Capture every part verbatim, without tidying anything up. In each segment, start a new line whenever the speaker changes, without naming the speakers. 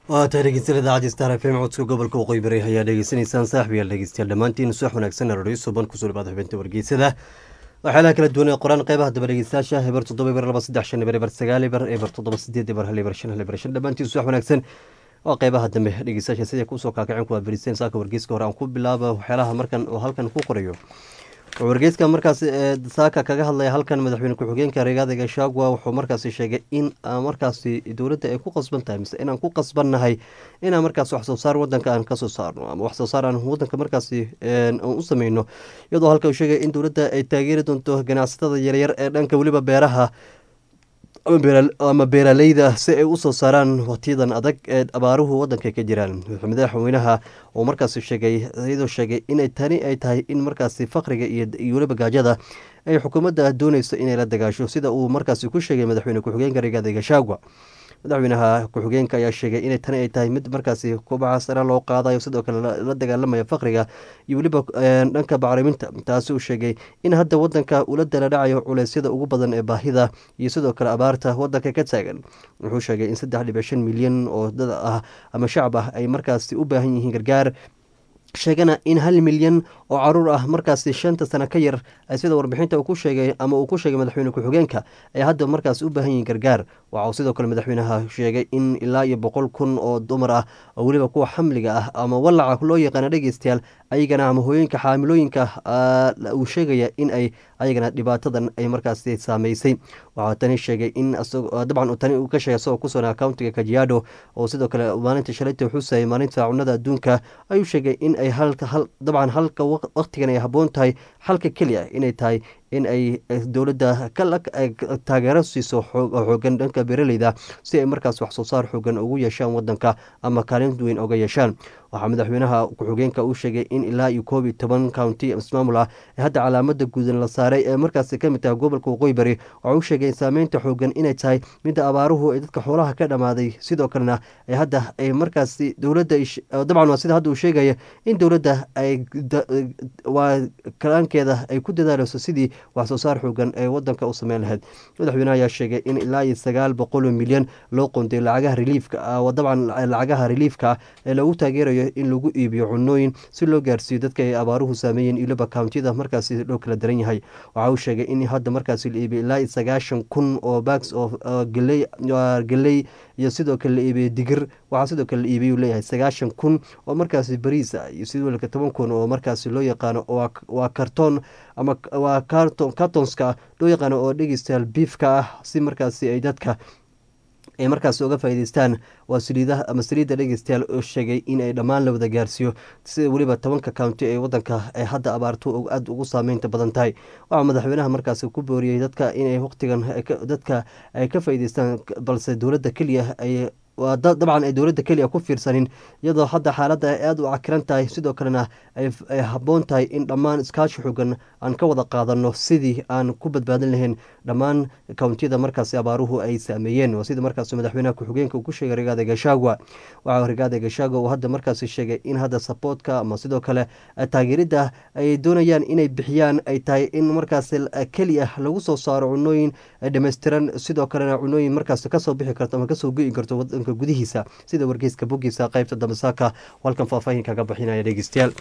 waa tahay dhegeystayaal idaacadda star f m codka gobolka waqooyi bari ayaa dhegeysanaysaan saaxiibayaal dhegeystayaal dhammaantiin subax wanaagsan radio suban kusoo dhawaada xubinta wargeysada waxyaalaha kala duwan ee qoraan qeybaha daba dhegeystayaasha eber toddoba eber laba saddex shan eber eber sagaal eber eber toddoba sideed eber hal eber shan hal eber shan dhammaantiin subax wanaagsan waa qeybaha dambe dhegeystayaasha sidai kusoo kaakaceen kuwaad beriseen saaka wargeyska hore aan ku bilaaba waxyaalaha markan oo halkan ku qorayo wargeyska markaas saaka kaga hadlaya halkan madaxweyne ku-xigeenka Rigathi Gachagua wuxuu markaasi sheegay in markaasi dowladda ay ku qasban tahay mise inaan ku qasbannahay inaan markaas wax soo saar wadanka aan kasoo saarno ama wax soo saar aan wadanka markaasi aan u sameyno iyadoo halka uu sheegay in dowladda ay taageeri doonto ganacsatada yaryar ee dhanka weliba beeraha ama beeraleyda si ay usoo saaraan waqtiyadan adag ee abaaruhu wadanka ka jiraan madaxweynaha oo markaasi sheegay iyadoo sheegay inay tani ay tahay in markaasi faqriga iyo weliba gaajada ay xukuumadda dooneyso inay la dagaasho sida uu markaasi ku sheegay madaxweyne ku-xigeenka Rigathi Gachagua madaxweynaha ku-xigeenka ayaa sheegay inay tani ay tahay mid markaasi kubaca sare loo qaadayo sidoo kale la dagaalamaya faqriga iyo weliba dhanka bacriminta taasi uu sheegay in hadda wadanka ula daladhacayo culeysyada ugu badan ee baahida iyo sidoo kale abaarta wadanka ka taagan wuxuu sheegay in saddex dhibic shan milyan oo dad ah ama shacab ah ay markaasi u baahan yihiin gargaar sheegana in hal milyan oo caruur ah markaasi shanta sano ka yar sida warbixinta uu ku sheegay ama uu ku sheegay madaxweyne ku-xigeenka ay hadda markaasi u baahan yihiin gargaar waxa uu sidoo kale madaxweynaha sheegay in ilaa iyo boqol kun oo dumar ah oo weliba kuwa xamliga ah ama walaca loo yaqaana dhegeystayaal ayagana ama hooyinka xaamilooyinka uu sheegaya in ay ayagana dhibaatadan ay markaasi saameysay waxaa tani sheegay in dabcan tani uu ka sheegay isagoo kusugan accountiga Kajiado oo sidoo kale maalinta shalayta xusay maalinta cunada adduunka ayuu sheegay in ay halka hal dabcan halka waqtigan ay habboon tahay halka keliya inay tahay in ay dowladda taageero siiso xoogan dhanka beeraleyda si ay markaas wax soo saar xoogan ugu yeeshaan wadanka ama kaalin weyn oga yeeshaan waxaa madaxweynaha ku-xigeenka uu sheegay in ilaa iyo koob iyo toban county ismaamul ah ee hadda calaamada guudan la saaray ee markaasi ka mid tahay gobolka waqooyi bari waxa uu sheegay saameynta xoogan inay tahay midda abaaruhu ee dadka xoolaha ka dhammaaday sidoo kalena ay hadda ay markaasi dowladda dabcan waa sida hadda uu sheegaya in dowladda ay waa kalaankeeda ay ku dadaaleyso sidii wax soo saar xoogan ee wadanka u sameyn lahayd madaxweynaha ayaa sheegay in ilaa iyo sagaal boqol oo milyan loo qontay lacagaha reliifka dabcan lacagaha reliifka ee lagu taageerayo in lagu iibiyo cunooyin si loo gaarsiiyo dadka ay abaaruhu saameeyeen iliba countida markaasi loo kala daran yahay waxa uu sheegay in hadda markaasi la iibiyo ilaa iyo sagaashan kun oo bags oo geley geley iyo sidoo kale la iibiyo digir waxaa sidoo kale la iibiyo leeyahay sagaashan kun oo markaasi bariis ah iyo sidoo kale toban kun oo markaasi loo yaqaano waa karton ama waa karton kartonska loo yaqaano oo dhegeystayaal beefka ah si markaasi ay dadka ay markaasi uga faa'iideystaan waa saliidaha ama saliidda dhegeystayaal oo sheegay in ay dhammaan la wada gaarsiiyo sida weliba tobanka county ee wadanka ay hadda abaarto aada ugu saameynta badan tahay waxaa madaxweynaha markaasi ku booriyey dadka inay waqtigan dadka ay ka faa'iideystaan balse dowladda keliya ay dabcan ay dowladda keliya ku fiirsanin iyadoo hadda xaaladda ay aada u cakiran tahay sidoo kalena ay habboon tahay in dhammaan iskaashi xoogan aan ka wada qaadano sidii aan ku badbaadin lahayn dhammaan countiyada markaasi abaaruhu ay saameeyeen waa sida markaasi madaxweynaha ku-xigeenka uu ku sheegay Rigathi Gachagua waxaa Rigathi Gachagua uu hadda markaasi sheegay in hadda supportka ama sidoo kale taageeridda ay doonayaan inay bixiyaan ay tahay in markaasi keliya lagu soo saaro cunooyin dhammaystiran sidoo kalena cunooyin markaasi kasoo bixi karto ama kasoo go'i karto wadanka gudihiisa sida wargeyska bogiisa qaybta dambesaaka halkan faahfaahin kaga bixinaya dhegeystayaal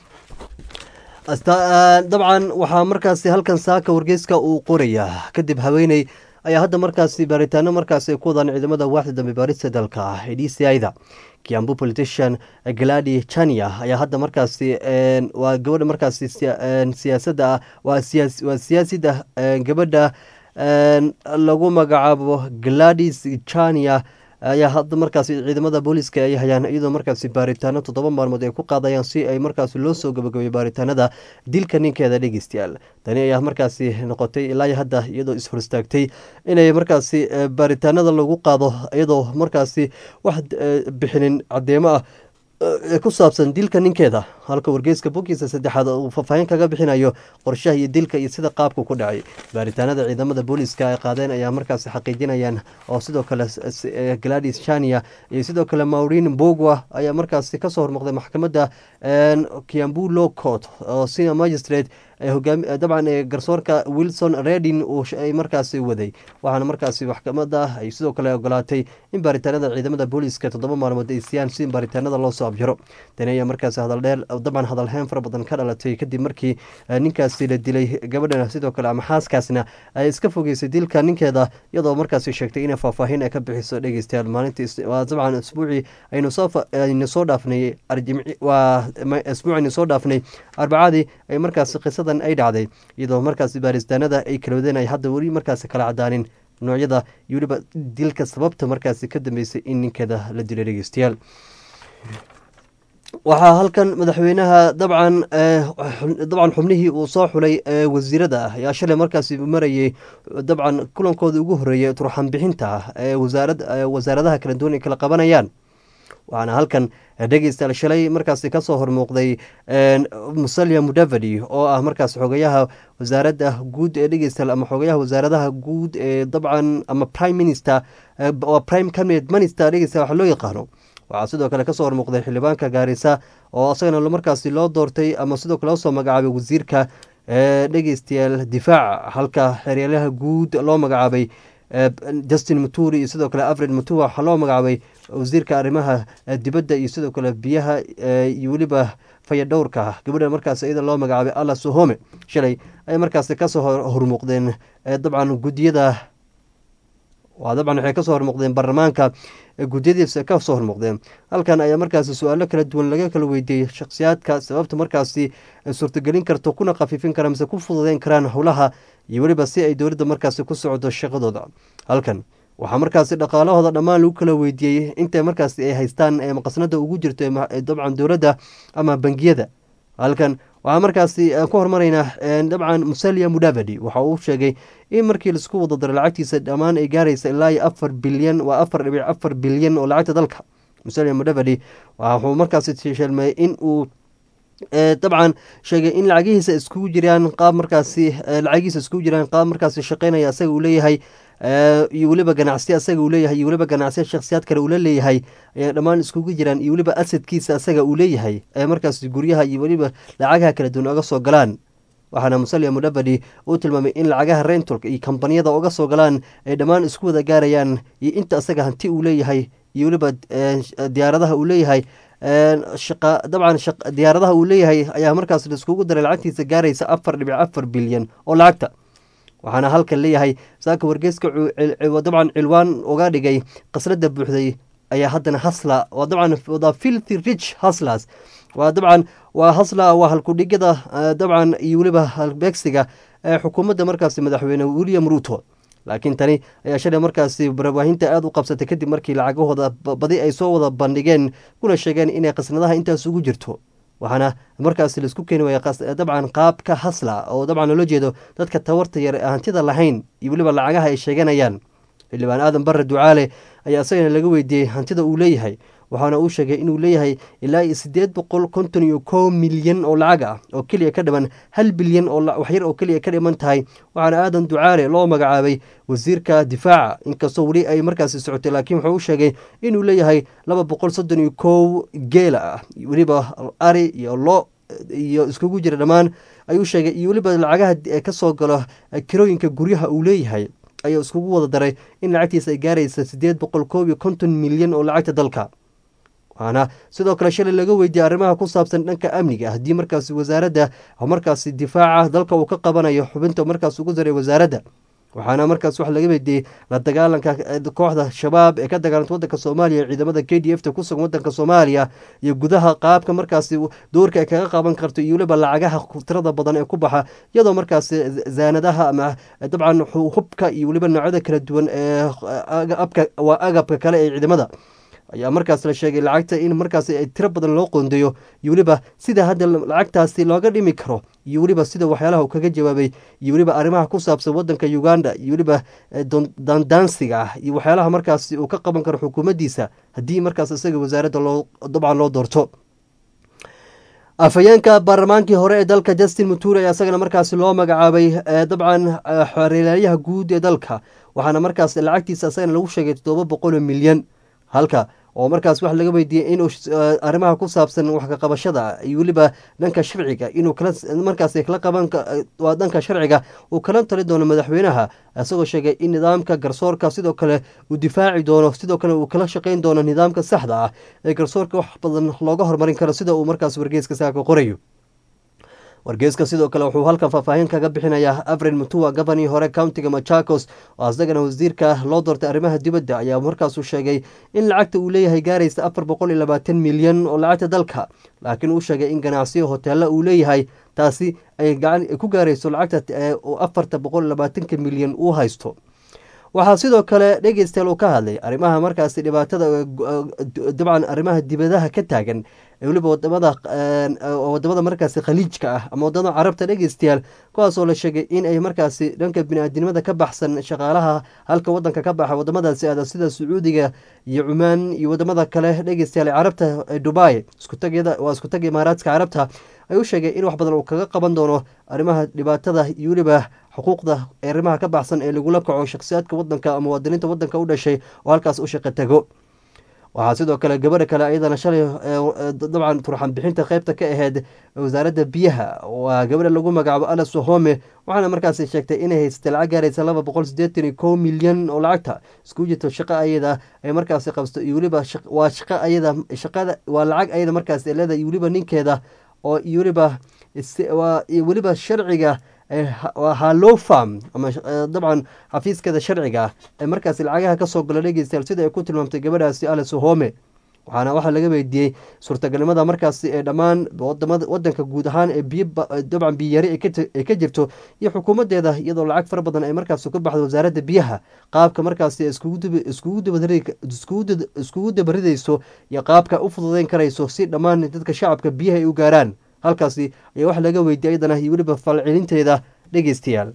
dabcan waxaa markaasi halkan saaka wargeyska uu qorayaa kadib haweeney ayaa hadda markaasi baaritaano markaasi ay ku wadaan ciidamada waaxda dambe baarista dalka ah ee d c ida Kiambu politician Gladi Chania ayaa hadda markaasi waa gabadha markaasi siyaasadda waa siyaasida gabadha lagu magacaabo Gladys Chania ayaa hadda markaasi ciidamada booliska ay hayaan iyadoo markaasi baaritaano toddoba maalmood ay ku qaadayaan si ay markaasi loo soo gabagabeeyo baaritaanada dilka ninkeeda dhegeystayaal tani ayaa markaasi noqotay ilaa hadda iyadoo ishor istaagtay inay markaasi baaritaanada lagu qaado iyadoo markaasi wax bixinin caddeemo ah ku saabsan dilka ninkeeda halka wargeyska bogiisa saddexaad uu faahfaahin kaga bixinayo qorshaha iyo dilka iyo sida qaabku ku dhacay baaritaanada ciidamada booliska ay qaadeen ayaa markaasi xaqiijinayaan oo sidoo kale Gladys Chania iyo sidoo kale Maureen Mbogwa ayaa markaasi kasoo hormuqday maxkamadda Kiambu Law Court oo senior magistrate dabcan garsoorka wilson redin ay markaasi waday waxaana markaasi maxkamada ay sidoo kale ogolaatay in baaritaanada ciidamada booliiska toddoba maalmood ay siiyaan si baaritaanada loo soo abjaro tani ayaa markaasi hadaldheer dabcan hadalheen fara badan ka dhalatay kadib markii ninkaasi la dilay gabadhana sidoo kale ama xaaskaasna ay iska fogeysay dilka ninkeeda iyadoo markaasi sheegtay inay faahfaahin ay ka bixiso dhegeystayaal maalintii dabcan isbuucii aynu soo dhaafnay waa isbuucaynu soo dhaafnay arbacadii ay markaasi qisadan ay dhacday iyadoo markaasi baaristaanada ay kala wadeen ay hadda weli markaasi kala cadaanin noocyada iyo weliba dilka sababta markaasi ka dambeysay in ninkeeda la dilay dhegeystayaal waxaa halkan madaxweynaha dabcan dabcan xubnihii uu soo xulay wasiirada ah ayaa shalay markaasi marayay dabcan kulankooda ugu horeeyay turxan bixinta ah ee wasaaradaha kala duwan ay kala qabanayaan waxaana halkan dhegeystayaal shalay markaasi kasoo hormuuqday musalia mudavadi oo ah markaas xogayaha wasaaradda guud ee dhegeystayaal ama xogayaha wasaaradaha guud ee dabcan ama prime minister waa prime cabinet minister dhegeystayaal waxa loo yaqaano waxaa sidoo kale kasoo hormuuqday xildhibaanka gaarisa oo isagana markaasi loo doortay ama sidoo kale usoo magacaabay wasiirka dhegeystayaal difaaca halka xeryaalaha guud loo magacaabay justin muturi iyo sidoo kale afred mutua waxaa loo magacaabay wasiirka arrimaha dibadda iyo sidoo kale biyaha iyo weliba fayadhowrka gabadha markaas iyada loo magacaabay alla sohome shalay ay markaasi kasoo hormuuqdeen dabcan guddiyada waa dabcan waxay kasoo hormuuqdeen baarlamaanka guddiyadiisa kasoo hormuuqdeen halkan ayaa markaasi su-aalo kala duwan laga kala weydiiyey shakhsiyaadka sababta markaasi suurtagelin karto kuna khafiifin kara mise ku fududeyn karaan howlaha iyo weliba si ay dowladda markaasi ku socdo shaqadooda halkan waxaa markaasi dhaqaalahooda dhammaan lagu kala weydiiyey inta markaasi ay haystaan ee maqasnada ugu jirto dabcan dowladda ama bangiyada halkan waxaa markaasi ku hormaraynaa dabcan musalia mudavadi waxa uu sheegay in markii laisku wada daro lacagtiisa dhammaan ay gaaraysa ilaa iyo afar bilyan waa afar dhibic afar bilyan oo lacagta dalka musalia mudavadi waxuu markaasi sheelmay in uu dabcan sheegay in lacagihiisa iskugu jiraan qaab markaasi lacagihiisa iskugu jiraan qaab markaasi shaqeynaya asaga uu leeyahay iyo weliba ganacsi asaga uu leeyahay iyo weliba ganacsiya shakhsiyaad kale uula leeyahay ayaa dhammaan iskugu jiraan iyo weliba asadkiisa asaga uu leeyahay ee markaasi guryaha iyo weliba lacagaha kala duwan oga soo galaan waxaana musalia mudavadi uu tilmaamay in lacagaha rentolka iyo kambaniyada oga soo galaan ay dhammaan isku wada gaarayaan iyo inta asaga hanti uu leeyahay iyo weliba diyaaradaha uu leeyahay shaqa dabcan diyaaradaha uu leeyahay ayaa markaas laiskugu daray lacagtiisa gaaraysa afar dhibic afar bilyan oo lacagta waxaana halkan leeyahay saaka wargeyska dabcan cilwaan uga dhigay qasnada buuxday ayaa haddana hasla waa dabcan the filthy rich haslas waa dabcan waa hasla waa halkudhigada dabcan iyo weliba halbeegsiga ee xukuumadda markaasi madaxweyne william ruto laakiin tani ayaa shalay markaasi barbaahinta aada u qabsatay kadib markii lacagahooda badi ay soo wada bandhigeen kuna sheegeen inay qasnadaha intaas ugu jirto waxaana markaasi laisku keeni waaya dabcan qaabka hasla oo dabcan loola jeedo dadka tawarta yar hantida lahayn iyo weliba lacagaha ay sheeganayaan xildhibaan aadan barre ducaale ayaa isagana laga weydiiyey hantida uu leeyahay waxaana uu sheegay inuu leeyahay ilaa iyo sideed boqol konton iyo kow milyan oo lacag ah oo keliya ka dhiman hal bilyan oo waxyar oo keliya ka dhiman tahay waxaana aadan ducaale loo magacaabay wasiirka difaaca inkastoo weli ay markaasi socotay laakiin wuxuu u sheegay inuu leeyahay laba boqol soddon iyo kow geela ah weliba ari iyo lo iyo iskugu jira dhammaan ayuu sheegay iyo weliba lacagaha kasoo galo kirooyinka guryaha uu leeyahay ayuu iskugu wada daray in lacagtiisa ay gaaraysa sideed boqol koob iyo konton milyan oo lacagta dalka waxaana sidoo kale shalay laga weydiiyey arrimaha ku saabsan dhanka amniga haddii markaasi wasaaradda markaasi difaaca dalka uu ka qabanayo xubinta markaas ugu daray wasaaradda waxaana markaas wax laga weydiiyey la dagaalanka kooxda shabaab ee ka dagaalanta wadanka soomaaliya ciidamada k d f ta ku sugan wadanka soomaaliya iyo gudaha qaabka markaasi doorka ay kaga qaban karto iyo weliba lacagaha tirada badan ee ku baxa iyadoo markaasi zaanadaha ama dabcan hubka iyo weliba noocyada kala duwan ee waa agabka kale ee ciidamada ayaa markaas la sheegay lacagta in markaas tiro badan loo qoondeeyo iyo weliba sida hadda lacagtaasi looga dhimi karo iyo weliba sida waxyaalaha uu kaga jawaabay iyo weliba arrimaha ku saabsan wadanka uganda iyo weliba dandaansiga ah iyo waxyaalaha markaas uu ka qaban karo xukuumaddiisa haddii markaas isaga wasaaradda loo dabcan loo doorto afhayeenka baarlamaankii hore ee dalka justin muturi ayaa isagana markaasi loo magacaabay dabcan xeeralyaha guud ee dalka waxaana markaas lacagtiisa isagana lagu sheegay toddoba boqol milyan halka oo markaas wax laga weydiiyey inuu arrimaha ku saabsan wax ka qabashada iyo weliba dhanka sharciga inuu kala markaas kala qaban waa dhanka sharciga uu kala tali doono madaxweynaha isagoo sheegay in nidaamka garsoorka sidoo kale uu difaaci doono sidoo kale uu kala shaqeyn doono nidaamka saxda ah ee garsoorka wax badan looga horumarin karo sida uu markaas wargeyska saaka qorayo wargeyska sidoo kale wuxuu halkan faahfaahin kaga bixinayaa avril mutua govanii hore countiga machakos oo isagana wasiirka loo doortay arrimaha dibadda ayaa markaasuu sheegay in lacagta uu leeyahay gaaraysa afar boqol iyo labaatan milyan oo lacagta dalka laakiin uu sheegay in ganacsiyo hoteela uu leeyahay taasi ay gacan ku gaarayso lacagta afarta boqol iyo labaatanka milyan uu haysto waxaa sidoo kale dhegeystayaal uu ka hadlay arrimaha markaasi dhibaatada dabcan arrimaha dibadaha ka taagan weliba wadamada wadamada markaasi khaliijka ah ama wadamada carabta dhegeystayaal kuwaasoo la sheegay in ay markaasi dhanka bini-aadinimada ka baxsan shaqaalaha halka wadanka ka baxa wadamadaasi aada sida sacuudiga iyo cumaan iyo wadamada kale dhegeystayaal carabta dubai iskutagda waa isku tag imaaraadka carabta ay u sheegay in wax badan uu kaga qaban doono arrimaha dhibaatada iyo weliba xuquuqda arrimaha ka baxsan ee lagula kaco shakhsiyaadka wadanka ama muwaadiniinta wadanka u dhashay oo halkaas u shaqo tago waxaa sidoo kale gabadha kale ayadana shalay dabcan turxan bixinta qeybta ka aheyd wasaaradda biyaha waa gabadha lagu magacaabo alas home waxaana markaasi sheegtay inay haysatay lacag gaaraysa laba boqol sideetan iyo kow milyan oo lacagta isku jirto shaqo ayada ay markaasi qabsto iyo weliba waa shaqo ayada shaqada waa lacag ayada markaasi leeda iyo weliba ninkeeda oo iyo weliba iyo weliba sharciga hallow farm ama dabcan xafiiskeeda sharciga ah ee markaasi lacagaha kasoo gala dhegeystayaal sida ay ku tilmaamtay gabadhaasi alas home waxaana waxaa laga weydiiyey suurtagalnimada markaasi ee dhammaan wadamada wadanka guud ahaan ee biyo dabcan biyari ay ka jirto iyo xukuumadeeda iyadoo lacag fara badan ay markaasi ku baxdo wasaaradda biyaha qaabka markaasi iskugu dabarideyso iyo qaabka u fududeyn karayso si dhammaan dadka shacabka biyaha ay u gaaraan halkaasi ayaa wax laga weydiiyay iyadana iyo weliba falcelinteeda dhegeystayaal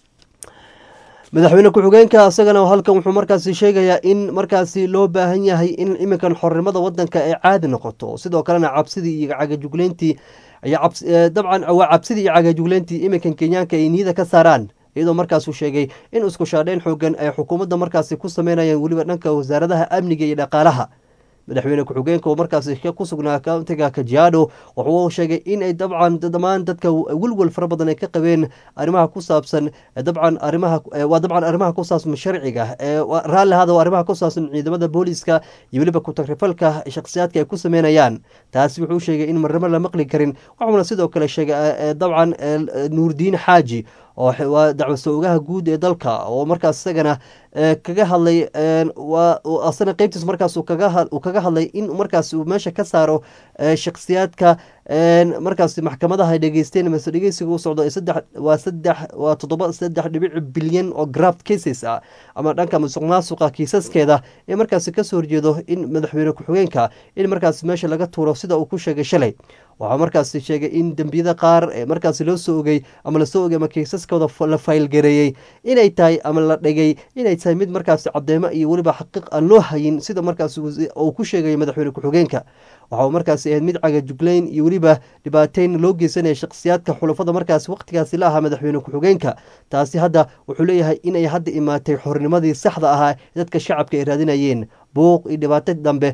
madaxweyne ku-xigeenka isagana halkan wuxuu markaasi sheegayaa in markaasi loo baahan yahay in iminkan xornimada wadanka ay caadi noqoto sidoo kalena cabsidii iyo cagajugleyntii dabcan waa cabsidii iyo cagajugleyntii iminkan kenyaanka ay niyada ka saaraan iyadoo markaasuu sheegay in isku shaadheyn xoogan ay xukuumadda markaasi ku sameynayaan weliba dhanka wasaaradaha amniga iyo dhaqaalaha madaxweyne ku-xigeenka oo markaasi ku sugnaa kauntiga kajiado wuxuu sheegay in ay dabcan dhammaan dadka welwel fara badan ay ka qabeen arrimaha ku saabsan dabcan arrimaha waa dabcan arrimaha ku saabsan sharciga raalli hada arrimaha ku saabsan ciidamada booliska iyo weliba ku-tagrifalka shakhsiyaadka ay ku sameynayaan taasi wuxuu sheegay in marnimo la maqli karin waxuuna sidoo kale sheegay dabcan nuurdiin xaaji oo waa dacwad soogaha guud ee dalka oo markaas isagana kaga hadlay asana qeybtiis markaas uu kaga hadlay in markaas uu meesha ka saaro shakhsiyaadka markaas maxkamadaha ay dhegeysteen mase dhegeysiga u socdo saddex waa saddex waa toddoba saddex dhibic bilyan oo graft cases ah ama dhanka musuq maasuqa kiisaskeeda ee markaasi kasoo horjeedo in madaxweyne ku-xigeenka in markaas meesha laga tuuro sida uu ku sheegay shalay waxaa markaasi sheegay in dembiyada qaar ee markaasi loo soo ogey ama lasoo ogey ama kiisaskooda la faylgareeyey inay tahay ama la dhigay inay tahay mid markaasi cadeemo iyo weliba xaqiiq aan loo hayin sida markaas uu ku sheegaya madaxweyne ku-xigeenka waxau markaasi ahayd mid cagajugleyn iyo weliba dhibaateyn loo geysanaya shakhsiyaadka xulafada markaasi waqtigaasi la ahaa madaxweyne ku-xigeenka taasi hadda wuxuu leeyahay inay hadda imaatay xornimadii saxda ahaa dadka shacabka ay raadinayeen buuq iyo dhibaato dambe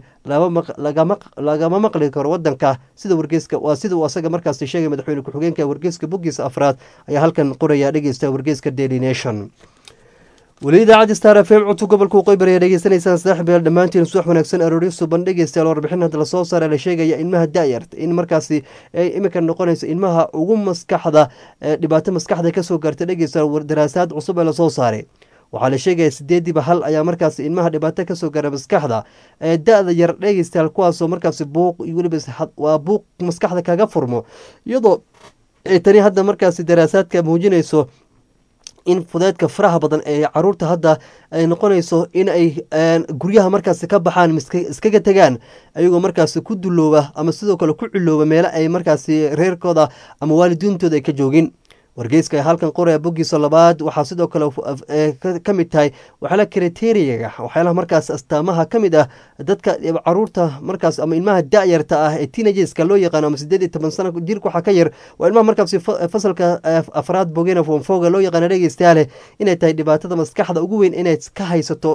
lagama maqli karo wadanka sida wargeyska waa sida uu asaga markaasi sheegay madaxweyne ku-xigeenka wargeyska boggiisa afraad ayaa halkan qoraya dhegeysta wargeyska daily nation weli idaacadda star f m codka gobolka waqooyi ayaa dhegeysanaysaan saddex beel dhammaantiin subax wanaagsan aroori suban dhegeystayaal warbixin hadda lasoo saara la sheegaya ilmaha da-yarta in markaasi ay iminka noqonayso ilmaha ugu maskaxda dhibaato maskaxda kasoo gaarta dhegeystayaal daraasaad cusub ee lasoo saaray waxaa la sheegaya sideediiba hal ayaa markaasi ilmaha dhibaato kasoo gaara maskaxda ee da-da yar dhegeystayaal kuwaasoo markaasi buuq iyo weliba waa buuq maskaxda kaga furmo iyadoo ay tani hadda markaasi daraasaadka muujinayso in fudeedka faraha badan ee caruurta hadda ay noqonayso in ay guryaha markaasi ka baxaan iskaga tegaan ayagoo markaasi ku dulooba ama sidoo kale ku cilooba meelo ay markaasi reerkooda ama waalidiintooda ay ka joogin wargeyska ee halkan qoraya boggiisa labaad waxaa sidoo kale ka mid tahay waxyaala kriteeriyaga waxyaalaha markaas astaamaha ka mid ah dadka caruurta markaas ama ilmaha da-yarta ah ee teenageska loo yaqaano ama sideed iyo toban sano jirka waxaa ka yar waa ilmaha markaasi fasalka afraad bogena fonfoga loo yaqaano dhegeystayaale inay tahay dhibaatada maskaxda ugu weyn inay ka haysato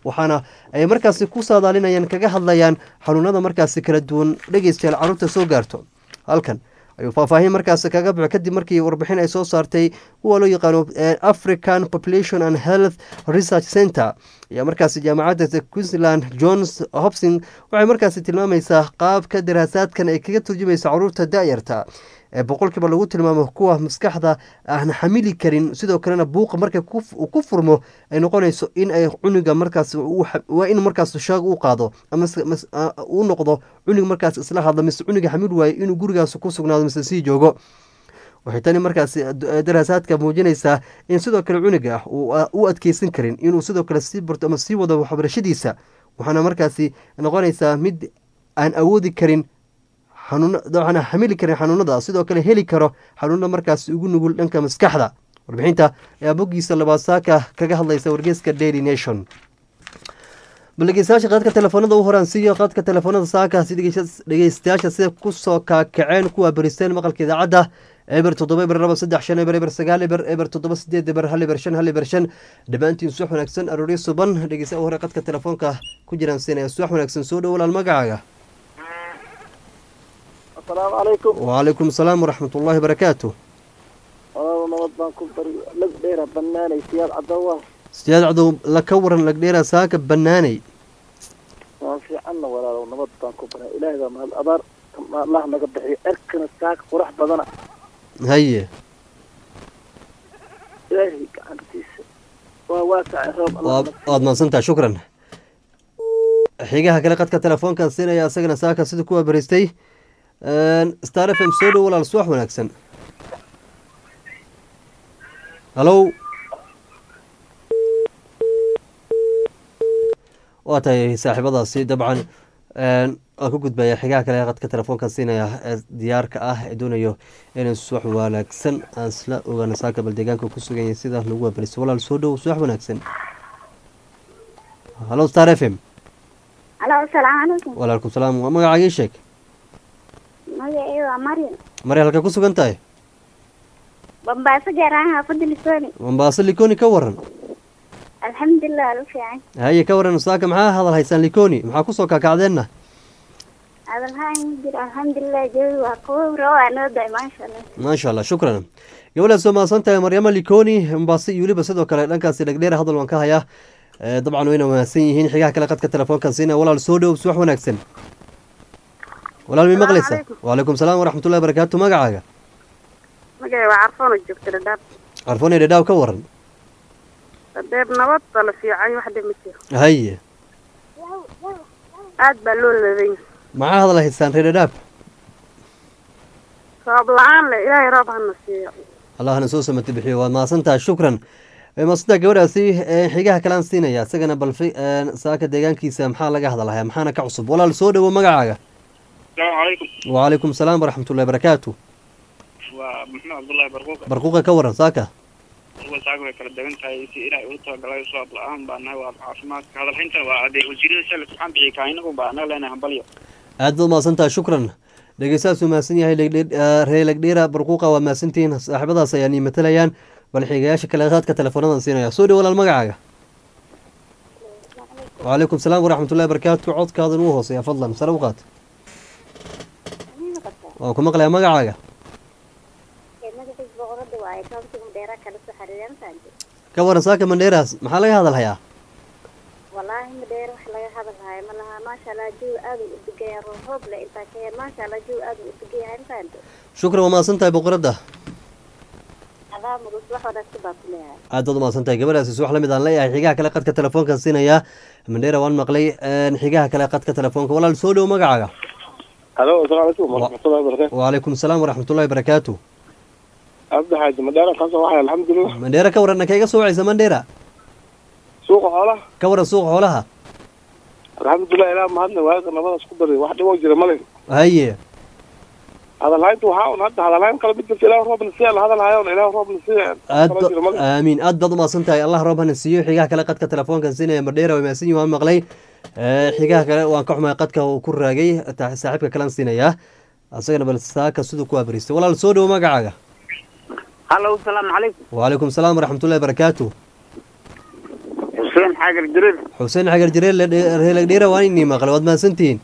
waxaana ay markaasi ku saadaalinayaan kaga hadlayaan xanuunada markaasi kala duwan dhegeystayaal caruurta soo gaarto. Halkan ayuu faahfaahin markaasi kaga baxo kadib markii warbixin ay soo saartay kuwa loo yaqaano African Population and Health Research Center iyo markaasi jaamacadda Queensland Johns Hopkins waxay markaasi tilmaamaysaa qaabka daraasaadkan ay kaga turjumayso caruurta da'yarta ee boqolkiiba lagu tilmaamo kuwa maskaxda aan xamili karin, sidoo kalena buuqa markay ku furmo ay noqonayso in ay cunuga markaas waa in markaas shaag u qaado ama uu noqdo cunug markaas isla hadla mise cunuga xamil waayo inuu gurigaas ku sugnaado mise sii joogo. waxay tani markaas daraasaadka muujinaysaa in sidoo kale cunuga ah u adkeysan karin inuu sidoo kale sii barto ama sii wado waxbarashadiisa, waxaana markaasi noqonaysaa mid aan awoodi karin xanuuna xamili karin xanuunada, sidoo kale heli karo xanuuna markaas ugu nugul dhanka maskaxda. warbixinta ayaa boggiisa labaad saaka kaga hadlaysa wargeyska Daily Nation. balageystayaasha qaadka telefoonada u horaan siiyo qaadka telefoonada saaka si dhegeystayaasha sida kusoo kaakaceen kuwa baristeen maqalka idaacadda eber toddoba eber laba saddex shan eber eber sagaal eber eber toddoba sideed eber hal eber shan hal eber shan dhammaantiin subax wanaagsan arooryo suban dhegeysta u hore qadka telefoonka ku jiraan siinaya subax wanaagsan soo dhow walaal magacaaga.
السلام عليكم.
وعليكم السلام ورحمة الله وبركاته.
والله نود بانكم بري لقديرة بناني سياد عدوة.
سياد عدو لكورن لقديرة ساك بناني.
ما في عنا ولا نود بانكم بري إلهي ما الأبار الله ما قبحي أركن الساك ورح بدنا.
هيا.
إلهي كعنتيس وواسع رب الله.
واد ما سنتها شكرا. حيجها كلا قد كتلفون كان سينا يا سجن ساك سيدكوا بريستي. ستار اف ام سودو ولا الصبح wanaagsan. هلو waatay saaxiibadaasi dabcan aan ku gudbaya xigaa kale qadka telefoonka siinaya diyaarka ah ee doonayo inuu subax wanaagsan aan isla ogaano saaka bal deegaanka ku sugan yahay sida lagu waabariso walaal soo dhow subax wanaagsan. halo Star F M.
halo assalaamu calaykum.
walaalkum salaam magacaaga ii sheeg.
magacayga waa Maryam.
Maryam halka ku sugan tahay?
Mombasa gaaraha xaafadda Likoni.
Mombasa Likoni ka waran?
alxamdulillah lu fiican.
haye ka waran saaka maxaa hadal haysan Likoni maxaa ku soo kaakacdeena?
hadal hayn jir alxamdulillah joogi waa qow rawa noo day maasha Allah.
maasha Allah shukran. gabadha soo maasantahay Maryam Likoni Mombasa iyo waliba sidoo kale dhankaas dhagdheer hadal waan ka hayaa dabcan wayna wanaagsan yihiin xigaa kale qadka telefoonka siina walaal soo dhow subax wanaagsan. walaal mi maqlaysa. waalaikum salaam waraxmatullahi wabarakaatu magacaaga.
magacayga waa Carfoon joogta Dhadhaab.
Carfoon Dhadhaab ka waran?
Dhadhaab nabad la fiican wax dhimay.
haye
aad baa loo leeday.
maxaa hadal haysan reer Dhadhaab?
roob la'aan le ilaahay roob ha nasiiyo.
allahna soo samata bixiyo waa maasantaa shukran. masda gabadhaasi xigaha kalaan siinaya isagana bal saaka deegaankiisa maxaa laga hadalhayaa maxaana ka cusub walaal soo dhowo magacaaga.
السلام عليكم.
وعليكم السلام ورحمة الله وبركاته.
ومحمد عبد الله برقوقة.
برقوقة كورن ساكا.
هو ساكا كلا دبنت هاي في إلى أوروبا قال يسوع الآن بأنه وعافمات هذا الحين ترى وعدي وزير السلة سبحان بيجي كائنه وبأنه لنا هم بليو.
أدل ما سنتا شكرا. دقيساس وما سنيا هي هي لقديرة برقوقة وما سنتين صاحبها سيعني مثليان والحقيقة شكلها كتلفونات سينا سوري ولا المقعة. وعليكم السلام ورحمة الله وبركاته. عود كاظن وهوس يا فضلا سلوقات. oo ku maqlay magacaaga. ka waran saaka Mandheeraas maxaa laga hadal hayaa?
wallahi Mandheera wax laga hadal hayaa malaha ma sha Allah juu aad u degay roob la inta ka ma sha Allah juu aad u degay intaan.
shukran waa maasantahay boqorada.
adaa mudus wax wada ku baabilahay.
aad u maasantahay gabadhaas wax la mid aan leeyahay xigaa kale qadka telefoonka siinaya Mandheera waan maqlay xigaa kale qadka telefoonka walaal soo dhow magacaaga.
الو السلام عليكم ورحمة الله وبركاته.
وعليكم السلام ورحمة الله وبركاته.
عبد حاج منديرة خاصة واحد الحمد لله.
منديرة كورنا كيغا سو عيسى منديرة.
سوق حولها.
كورا سوق حولها.
الحمد لله إلى ما هذا واحد نبض سكبر واحد وجر ملك.
هي.
هذا الهاي توحاون هذا هذا الهاي كلا بدك إله رب نسيء هذا الهاي إله رب نسيء.
أد آمين أد ما سنتي الله رب نسيء حقا كلا قد كتلفون كان سنة منديرة وما سني وما مغلي. xigaha kale waan ka xumahay qadka uu ku raagay saaxiibka kalan siinaya asagana bal saaka sidoo ku abriistay walaal soo dhow magacaaga.
halo assalaamu calaykum.
وعليكم السلام ورحمة الله وبركاته.
soo حسين حاجر جرير
xuseen xagar jireel reelagdheera waan inii maqlay waad mahadsantihiin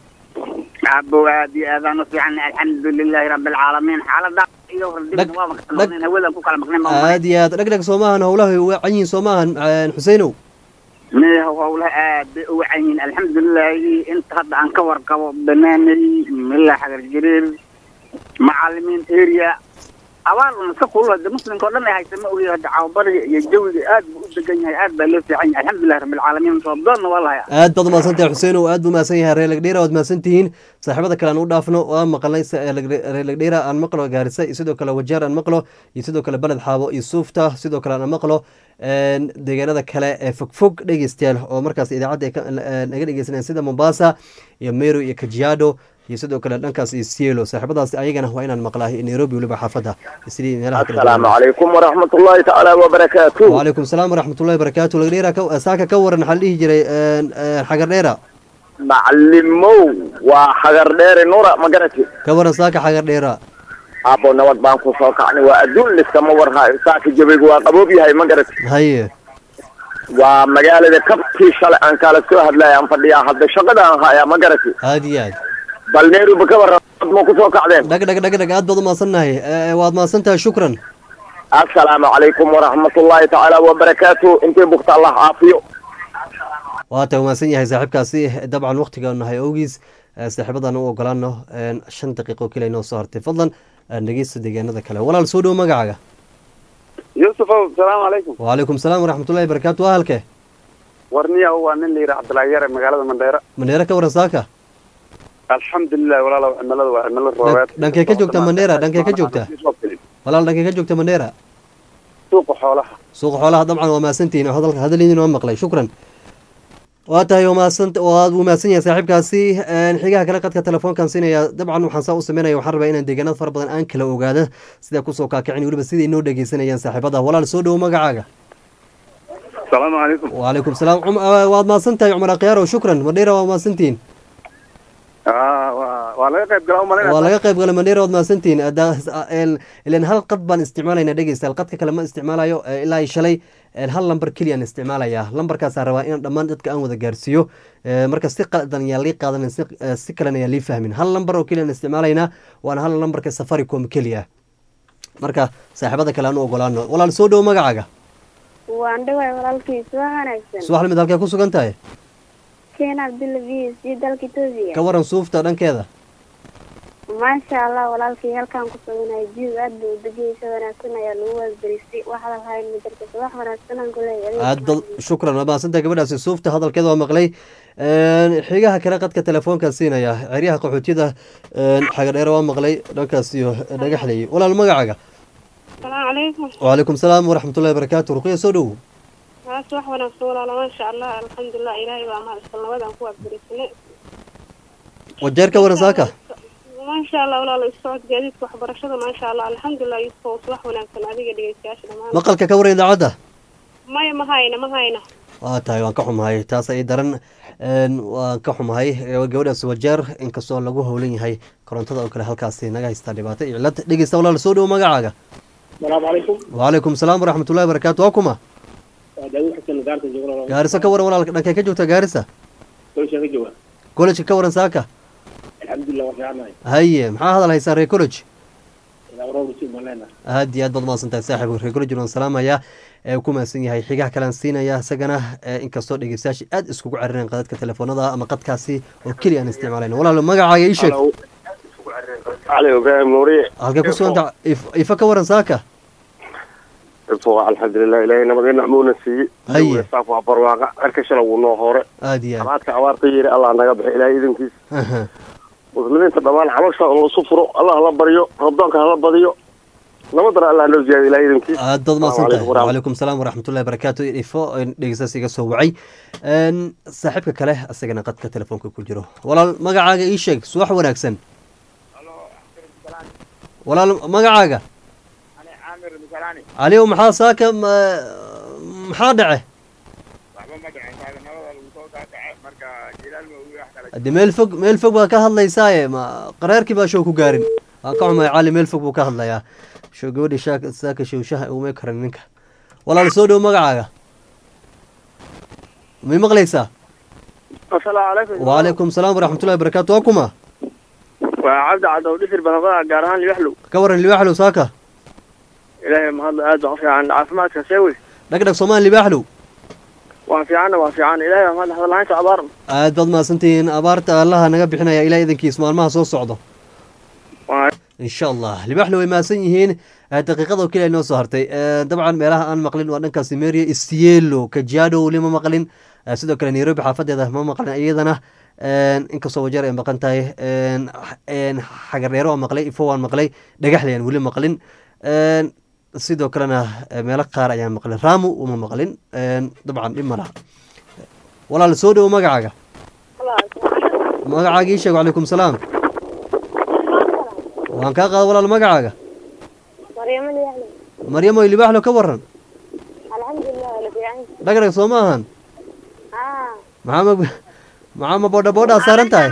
عبو هادي هذا نصيحة الحمد لله رب العالمين حالة دا iyo hordib waa maqnaan hawada ku kala maqnaan ma
aad iyo aad dhagdhag Soomahan howlaha way cayin Soomahan Xuseenow
ما howlaha aad u cayin alxamdulillah inta hadda aan ka warqabo banaanay milla xagar jiriir macallimiin area awaan ka kulada muslimka oo dhan ay haysan ma ogiyo hadda caawbariga iyo jawiga aad buu u degan yahay aad baa loo fiican yahay alxamdulillah rabbil caalamiin sababna wallahi
aad baad maasantahay Xuseenow aad buu maasan yahay reelagdheera waad maasantihiin saaxiibada kale aan u dhaafno waa maqalnay reelagdheera aan maqlo Gaarisa iyo sidoo kale Wajeer aan maqlo iyo sidoo kale Balad Xaabo iyo Suufta sidoo kale aan maqlo een deegaanada kale ee fogfog dhageystayaal oo markaas idaacadda naga dhageysanayaan sida Mombasa iyo Meru iyo Kajiado iyo sidoo kale dhankaas iyo Cielo saaxiibadaas ayagana waa inaan maqlaa Nairobi waliba xaafada sidii meelaha kale
Assalaamu alaykum wa rahmatullahi ta'ala wa barakatuh
wa alaykum salaam wa rahmatullahi wa barakatuh lagdheera ka saaka ka waran xal dhihi jiray een xagar dheera
macallimow waa xagar dheere nuura ma garati
ka waran saaka xagar dheera
abo nabad baan ku soo kacnay waa adduun liskama warhayo saaka jawigu waa qaboob yahay ma garati
haye
waa magaalada kabtii shalay aan kala soo hadlay aan fadhiyaa hadda shaqada aan hayaa ma garati
aad iyo aad
bal Nairobi ka waran ma ku soo kacdeen
dhag dhag dhag dhag aad baad u maasannahay waad maasantahay shukran
assalaamu alaykum wa rahmatullahi ta'ala wa barakatuh intee bugta Allah aafiyo
waa taa maasan yahay saaxiibkaasi dabcan waqtiga nahay awgiis saaxiibadan u ogolaano shan daqiiqo kale inoo soo hartay fadlan dhageysta deegaanada kale walaal soo dhow magacaaga
يوسف السلام عليكم
وعليكم السلام ورحمة الله وبركاته أهلك
ورنيا هو أن اللي عبد الله يرى مقالة منديرة
منديرة كورا ساكا
الحمد لله ولا لو عمل عمل الروات
دانك كجوكتا منديرة دانك كجوكتا ولا دانك كجوكتا منديرة
سوق حولها
سوق حولها طبعا وما سنتين هذا هذا اللي نوم مقلي شكرا واتاي وما سنت وما سن يا صاحبكاسي نحيغا kala qadka telefoonkan siinaya dabcan waxaan saa u sameeynaa waxaan rabaa inaan deegaanada far badan aan kala ogaado sida ku soo kaakicin waliba sidii inoo dhageysanayaan saaxiibada walaal soo dhow magacaaga
السلام عليكم
وعليكم السلام waad maasantahay Umar Aqyaaro shukran madheera waa maasantiin
اه waa laga qayb galay umalena
waa laga qayb galay madheera waad maasantiin ilaan hal qad baan isticmaalayna dhageystayaal qadka kale ma isticmaalayo ilaa shalay hal lambar kaliya aan isticmaalayaa lambarkaas aan rabaa in dhammaan dadka aan wada gaarsiiyo marka si qaldan yaa lii qaadan si kale ayaa lii fahmin hal lambar oo kaliya aan isticmaalaynaa waana hal lambarka Safaricom kaliya marka saaxiibada kale aan u ogolaano walaal soo dhow magacaaga
waan dhaway walaalkiis waa wanaagsan
subax lamid halkee ku sugan tahay
Keen Abdulaziz iyo dalka Itoobiya
ka waran suufta dhankeeda
maasha Allah walaalkii halkaan ku sugnaay jiw aad buu degeysa wanaagsan ayaa lagu wasbarisay waxa la hayn madarka wax wanaagsan aan ku leeyahay
aad shukran ma santa gabadhaasi suufta hadalkeeda waa maqlay een xigaha kale qadka telefoonka siinaya ciriyaha qaxootida een xaga dheer waa maqlay dhankaas iyo dhagaxlay walaal magacaaga
السلام عليكم
وعليكم السلام ورحمة الله وبركاته رقية سودو
صح ونفس ولا ما شاء الله الحمد لله إلهي وما الصلوات أنكو أكبرسنا
وجارك ورزاكا
ما شاء الله ولا الصوت جديد وحبر الشذا ما شاء الله الحمد لله يصفو صح ونفس هذه قد يسكاش
مقالك كوري إذا عدا
ما ما هاينا ما هاينا
آه تاي وان كحوم هاي تاسا إدارن وان كحوم هاي وجودة سوجار إن كسول لجوه ولين هاي كرنتها وكل هالكاسي نجا يستدبات لا تيجي استولا السودو ما جاعة
السلام عليكم
وعليكم السلام ورحمة الله وبركاته وكما
داوود حسن وزارة الجغرافيا
جارسة كورا ولا نكيك جوتا جارسة
كل شيء جوا
كولج كورا ساكا
الحمد لله وفي عنا
هاي محا هذا اللي يصير كولج
الأوراق بتصير ملنا
هادي أد بضمان سنتك ساحب كولج والسلام يا وكما سني هاي حاجة كلام سينا يا سجنا إنك صوت يجساش أد اسكو عرين قدرت كتلفون هذا أما قد كاسي وكلي أنا استعمالين ولا لما جا عايشك
علي إبراهيم نوري
هلقى كوسو أنت يفك ورا ساكا
الفوق الحمد لله إلهي نبغي نعمون السي
هي
صافوا برواقع أركش لو نهار
آدي
أبعد عوار طير الله نجاب إلهي إذن كيس مسلمين تضمان عمشة وصفروا الله الله بريو ربك الله بريو نمدر الله نوزي إلهي إذن كيس
أدد ما صنته وعليكم السلام ورحمة الله وبركاته إفو دقيقة سوعي أن صاحبك كله أسجنا قد كتلفونك كل جرو ولا ما قاعد إيشك سواح وناكسن ولا ما قاعد عليه محا ساكا محادعه ادي ميل فوق ميل فوق با كهدليساي ما قراركي با شو ku gaarin aan ka xumay cali meel fog buu ka hadlayaa soo gabadhi shaaka saaka showshaha uu ma karan ninka walaal soo dhow magacaaga may maqlaysaa
asalaamu calaykum
wacalaykum salaam waraxmatullahi barakaatu waa kuma
waa cabdi cadow dhisir badaqada gaar ahaan libaxlow
ka waran libaaxlow saaka
ilaahay mahadla aad baan u fiican caafimaadka seewi
dhagdhag soomaali libaaxlow
waa fiicanna waa fiican ilaahay baa mahadla hadalhaynta abaar
aad baad mahadsantihiin abaarta allaha naga bixinaya ilaa idankiis maalmaha soo socdo insha allah libaaxlow way mahadsan yihiin daqiiqada oo keliya inoo soo hartay dabcan meelaha aan maqlin waa dhankaasi meria istielo kajiado weli ma maqlin sidoo kale nairobi xaafadeeda ma maqlin iyadana inkastoo wajeer ay maqan tahay xagardheero waan maqlay ifo waan maqlay dhagaxle aan weli maqlin sidoo kalena meelo qaar ayaan maqlin ramu uma maqlin dabcan dhib ma laha walaal soo dhowo magacaaga magacaaga ii sheeg wacalaykum salaam waan kaa qaada walaal magacaaga maryamo libaaxlo ka waran dhagdhag soo ma ahan maxaa maxaa ma boodha boodhaa saaran tahay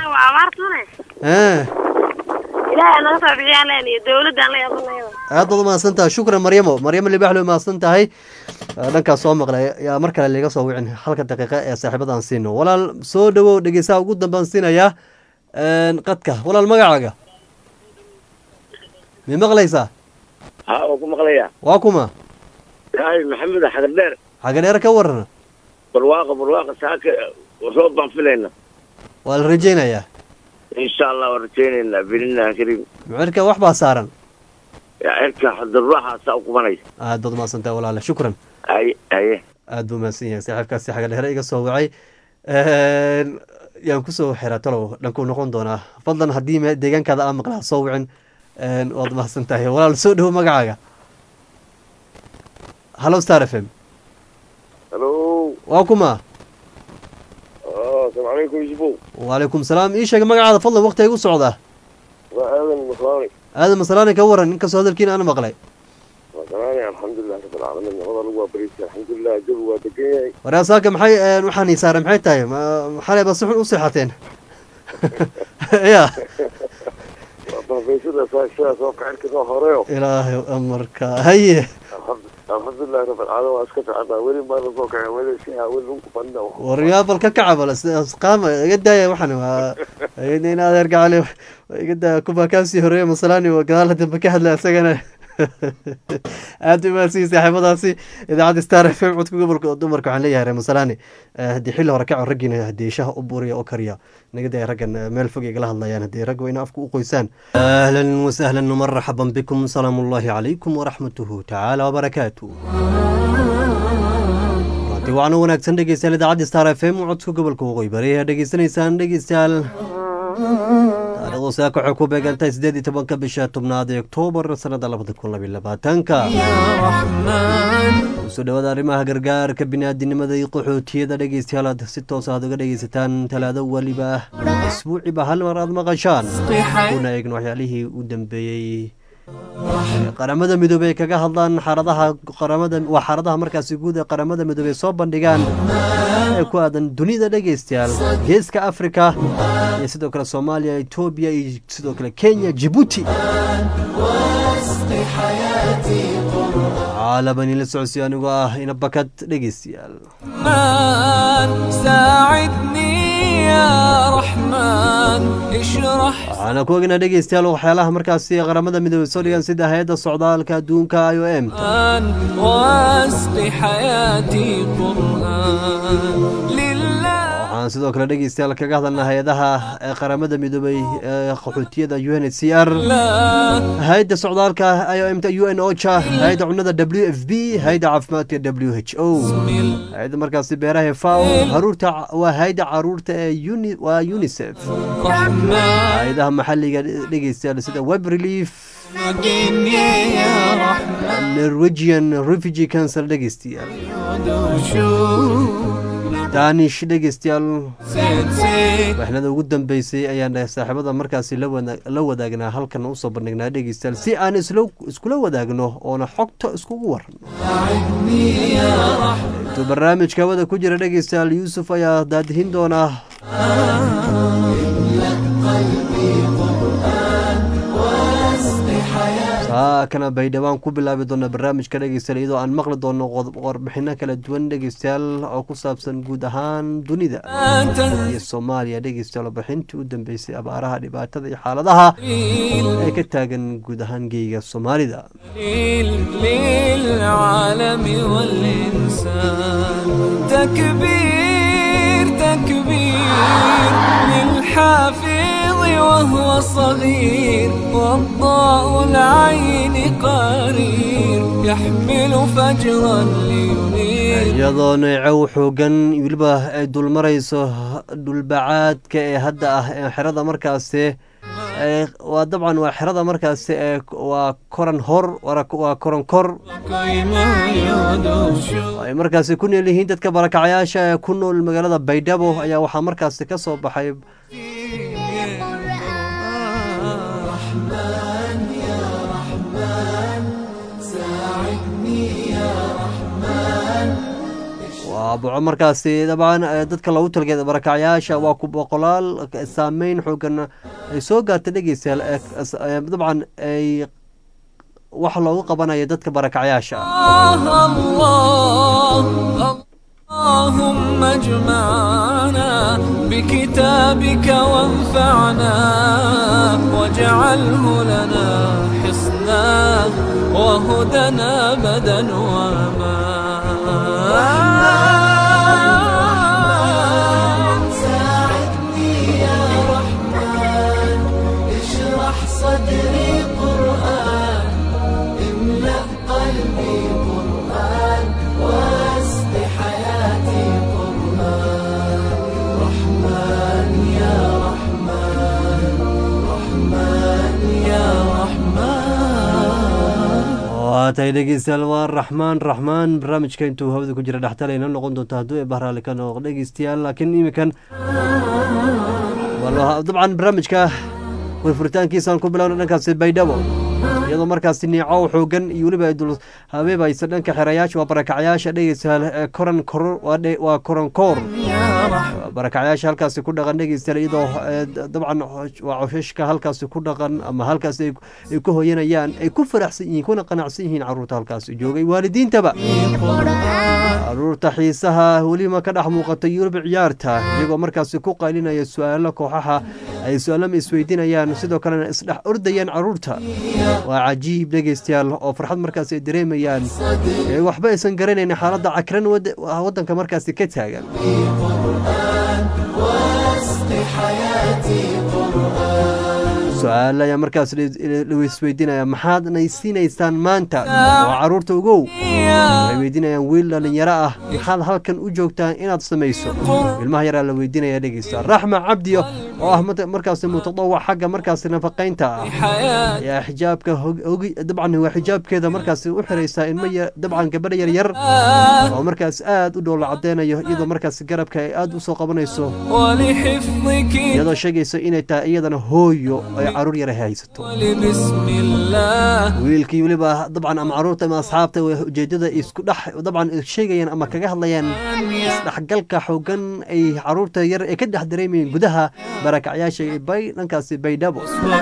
aad baad umahadsan tahay shukran maryamo maryamo libaaxlo mahadsan tahay dhankaas soo maqlay yaa mar kale laga soo wicin halka daqiiqa ee saaxiibada aan siino walaal soo dhawow dhegeysaha ugu dambaan siinayaa qadka walaal magacaaga mi maqlaysaa
ha waa ku maqlayaa
waa kuma
yahay maxamed xagardheer
xagardheer ka warana
barwaaqa barwaaqa saaka roob baan filayna
waa la rajaynayaa
insha allah waan rajaynaynaa biidnillahi kariim
cirka wax baa saaran
cirka daruurahaasa u qubanaya
aad baad umahadsan tahay walaale shukran
aye aye
aad buu mahadsan yahay saaxiibkaasi xagardheere iga soo wacay yaan kusoo xiraa talow dhankuu noqon doonaa fadlan haddii deegaankaada aa maqlaa soo wicin waad mahadsan tahay walaal soo dhowo magacaaga hallo star f m
halo
waa kuma
asalaamu calaykum isbow
wacalaykum salaam ii sheega magacaada fadlan waqti ay gu socdaa
waa aadan maslaani
aadan maslaani ka waran inkastoo hadalkiina aan maqlay
maslaani alxamdulilah rabbil caalamiin nabada lagu waa bariiska alxamdulilah jawi waa degan yahay
waraasaaka maxay waxaan ii saaray maxay tahay maxalay ba si xun u seexateen ya ilaahay amarka haye
alxamdulilah rabbil caalamiin waa iska fiicnaa weli maana soo kacay weli si haween lagu fadhina
waryaabal ka kaca bal qaama iga daaya waxan waa in adeer gacale iga daaya kuba kaasii horeeya masalani waa gadaal dambe ka hadla isagana aad u maadsiin saaxiibadaasi idaacadda star f m codka gobolka dumarka waxaan leeyahay reer masalani haddii xilli hore kaco raggiina haddii shaha u buriya oo kariya naga daya raggan meel fog igala hadlayaan haddii rag wayna afka u qoysaan ahlan wasahlan marxaban bikum salaamu ullahi calaykum waraxmatuhu tacaala wabarakaatu waana wanaagsan dhegeystayaal idaacadda star f m codka gobolka waqooyi bari ayaa dhegeysanaysaan dhegeystayaal taariikhdu saaka waxay ku beegantahay siddeed iyo tobanka bisha tobnaad ee oktoobar sanada labada kun labiyo labaatanka usoo dhawaada arrimaha gargaarka biniaadinimada iyo qaxootiyada dhegeystayaal aad si toos aad uga dhegeysataan talaado weliba isbuuciba hal mar aad maqashaan una eegno waxyaalihii u dambeeyey qaramada midoobey ay kaga hadlaan xaaladaha qaramada waa xaaladaha markaasi guud ee qaramada midoobey soo bandhigaan ee ku aadan dunida dhegeystayaal geeska afrika iyo sidoo kale soomaaliya etoobiya iyo sidoo kale kenya jibuuti caalaban ila socodsi anigoo ah ina bakad dhegeystayaal waxaana ku ognaa dhegeystayaal waxyaalaha markaasi qaramada midoobey soo dhigaan sida hay-adda socdaalka adduunka i o m waxaan sidoo kale dhegeystayaal kaga hadalna hay-adaha qaramada midoobey qaxootiyada u n h c r hay-adda socdaalka i o m u n ocha hay-adda cunada w f b hay-adda caafimaadka w h o hay-adda markaasi beeraha fao haruurta waa hay-adda caruurta ee waa unisef hay-adaha maxaliga dhegeystayaal sida web relief norwegian refugee council dhegeystayaal danish dhegeystayaal waxnada ugu dambeysay ayaan saaxiibada markaasi la wadaagnaa halkan usoo bandhignaa dhegeystayaal si aan iskula wadaagno oona xogta iskugu warano intuu barnaamijka hawada ku jira dhegeystayaal yuusuf ayaa daadihin doonaa saakana baydhawaan ku bilaabi doona barnaamijka dhegeystayaal iyadoo aan maqli doono warbixino kala duwan dhegeystayaal oo ku saabsan guud ahaan dunida iyo soomaaliya dhegeystayaal warbixintii u dambeysay abaaraha dhibaatada iyo xaaladaha ee ka taagan guud ahaan geyga soomaalida
تكبير تكبير للحافظ وهو صغير والضاء العين قرير يحمل فجرا لينير
iyadoo neecow xoogan weliba ay dulmarayso dhulbacaadka ee hadda ah ee xerada markaasi waa dabcan waa xerada markaasi ee waa koran hor waa koran kor ay markaasi ku nool yihiin dadka barakacayaasha ee ku nool magaalada baydhabo ayaa waxaa markaasi ka soo baxay waa buco markaasi dabcan dadka loogu talgeeda barakacyaasha waa ku boqolaal saameyn xoogan ay soo gaartay dhegeystayaal dabcan ay wax loogu qabanayo dadka barakacyaasha
اللهم اجمعنا بكتابك وانفعنا واجعله لنا حصنا وهدنا بدا وما ساعدني يا رحمن اشرح صدري قرآن املأ قلبي قرآن واسق حياتي قرآن رحمن يا رحمن رحمن يا رحمن
waatay dhegeystayaal waa raxmaan raxmaan barnaamijka intuu hawada ku jira dhextalayna noqon doonto hadduu ee bahraali ka noqo dhegeystayaal laakiin iminkan dabcan barnaamijka warfuritaankiisaan ku bilowna dhankaasi baydhabo iyadoo markaasi niicow xoogan iyo weliba ay dul habeebaysa dhanka xerayaasha waa barakacyaasha dhegeystayaal ee koran kor waa koran koor barakacyaasha halkaasi ku dhaqan dhegeystayaal iyadoo dabcan waa coshashka halkaasi ku dhaqan ama halkaasi ay ku hoyanayaan ay ku faraxsan yihiin kuna qanacsan yihiin caruurta halkaasi joogay waalidiintaba caruurta xiisaha weliba ka dhex muuqata iyo weliba ciyaarta iyagoo markaasi ku qaylinaya su-aalo kooxaha ay su-aalama isweydiinayaan sidoo kalena isdhex ordayaan caruurta waa cajiib dhegeystayaal oo farxad markaasi ay dareemayaan waxba aysan garanayn xaaladda cakran wadanka markaasi ka taagan su-aal ayaa markaas laisweydiinaya maxaad naysiinaysaan maanta waa caruurta ogow waxay weydiinayaan wiil dhalinyaro ah maxaad halkan u joogtaan inaad samayso ilmaha yaraa la weydiinaya dhegeysta raxma cabdiyo oo ah markaasi mutadawac xagga markaasi nafaqaynta ah ayaa xijaabka dabcan waa xijaabkeeda markaasi u xiraysaa ilmo dabcan gabadha yaryar oo markaas aad u dhoola cadeynayo iyadoo markaasi garabka ay aad u soo qabanayso iyadoo sheegayso inay tahay iyadana hooyo caruur yar haysato wiilkii weliba dabcan ama caruurta ama asxaabta ujeedada isku dhex dabcan sheegayaan ama kaga hadlayaan isdhexgalka xoogan ay caruurta yar ee ka dhex dareemayeen gudaha barakacyaasha bay dhankaasi baydhabo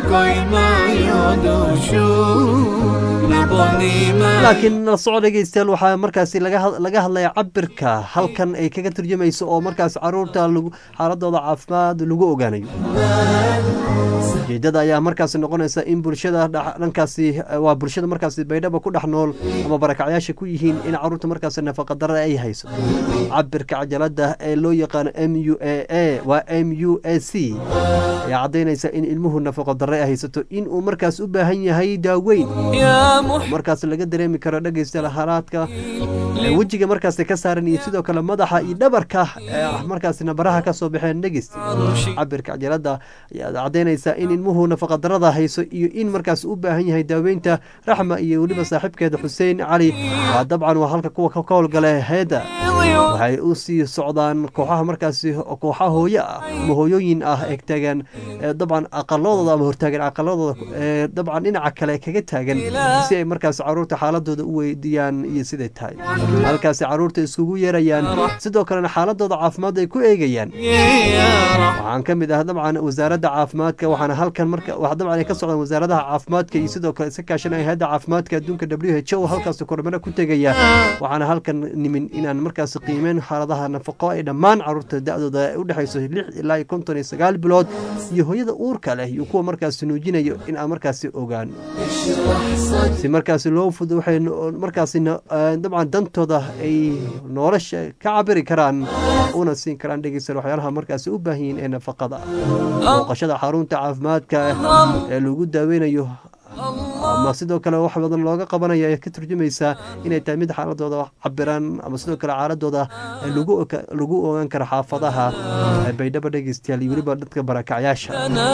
laakiin la soco dhegeystayaal waxaa markaasi laga hadlaya cabirka halkan ay kaga turjumayso oo markaas caruurta xaaladooda caafimaad lagu ogaanayo ujeedada ayaa markaasi noqonaysa in bulshada dhankaasi waa bulshada markaasi baydhabo ku dhex nool ama barakacyaasha ku yihiin in caruurta markaasi nafaqa darada ay hayso cabirka cajalada ee loo yaqaano m u a a waa m u a c ayaa cadaynaysa in ilmuhu nafaqa dare ay haysato in uu markaas u baahan yahay daaweyn markaas laga dareemi karo dhegeystayaal halaadka wejiga markaasi ka saaran iyo sidoo kale madaxa iyo dhabarka markaasi nabaraha ka soo baxeen dhegeysta cabirka cajalada ayaa cadaynaysa in ilmuhu nafaqa darada hayso iyo in markaas u baahan yahay daaweynta raxma iyo weliba saaxiibkeeda xuseen cali waa dabcan waa halka kuwa ka howlgala heeda waxay u sii socdaan kooxaha markaasi kooxaha hooyo ah ama hooyooyin ah ee taagan dabcan aqaladooda ama hortaagan aqaladooda dabcan dhinaca kale kaga taagan si ay markaas caruurta xaaladooda u weydiiyaan iyo siday tahay halkaasi caruurta iskugu yeerayaan sidoo kalena xaaladooda caafimaad ay ku eegayaan waxaan ka mid ah dabcan wasaaradda caafimaadka waxaana halkan marka wax dabcan ay ka socdaan wasaaradaha caafimaadka iyo sidoo kale iska kaashanaya hay'adda caafimaadka adduunka W H O halkaas kormeer ku tegaya waxaana halkan nimin inaan markaas qiimeyn xaaladaha nafaqo ay dhammaan caruurta da'dooda u dhaxayso lix ilaa konton iyo sagaal bilood iyo hooyada uurka leh iyo kuwa markaas nuujinayo in aan markaas ogaan si markaas loo fudo waxay markaas dabcan dantooda ay nolosha ka cabiri karaan una siin karaan dhegeysan waxyaalaha markaas u baahan yihiin ee nafaqada booqashada xarunta caafimaadka ee lagu daaweynayo ama sidoo kale wax badan looga qabanayo ay ka turjumaysaa inay tahay mid xaaladooda cabiraan ama sidoo kale xaaladooda lagu ogaan karo xaafadaha baydhabo dhegeystayaal iyo weliba dadka barakacyaasha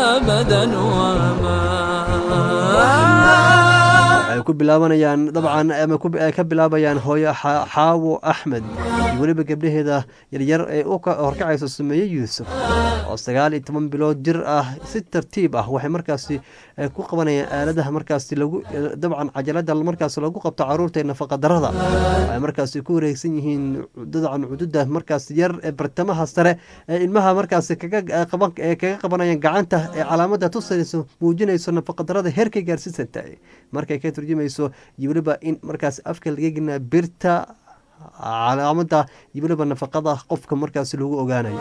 waxay ku bilaabanayaan dabcan ama ka bilaabayaan hooyo xaawo axmed iyo weliba gabdhaheeda yaryar ee u horkacayso sameeye yuusuf oo sagaal iyo toban bilood jir ah si tartiib ah waxay markaasi ku qabanayaan aaladaha markaasi lagu dabcan cajalada markaas lagu qabto caruurta ee nafaqa darada ay markaasi ku wareegsan yihiin dabcan cududa markaas yar ee bartamaha sare ee ilmaha markaasi kaga qaban kaga qabanayaan gacanta ee calaamada tusayso muujinayso nafaqa darada heerka gaarsiisan tahay markay ka turjumayso iyo weliba in markaas afka laga gina birta calaamada iyo weliba nafaqada qofka markaas lagu ogaanayo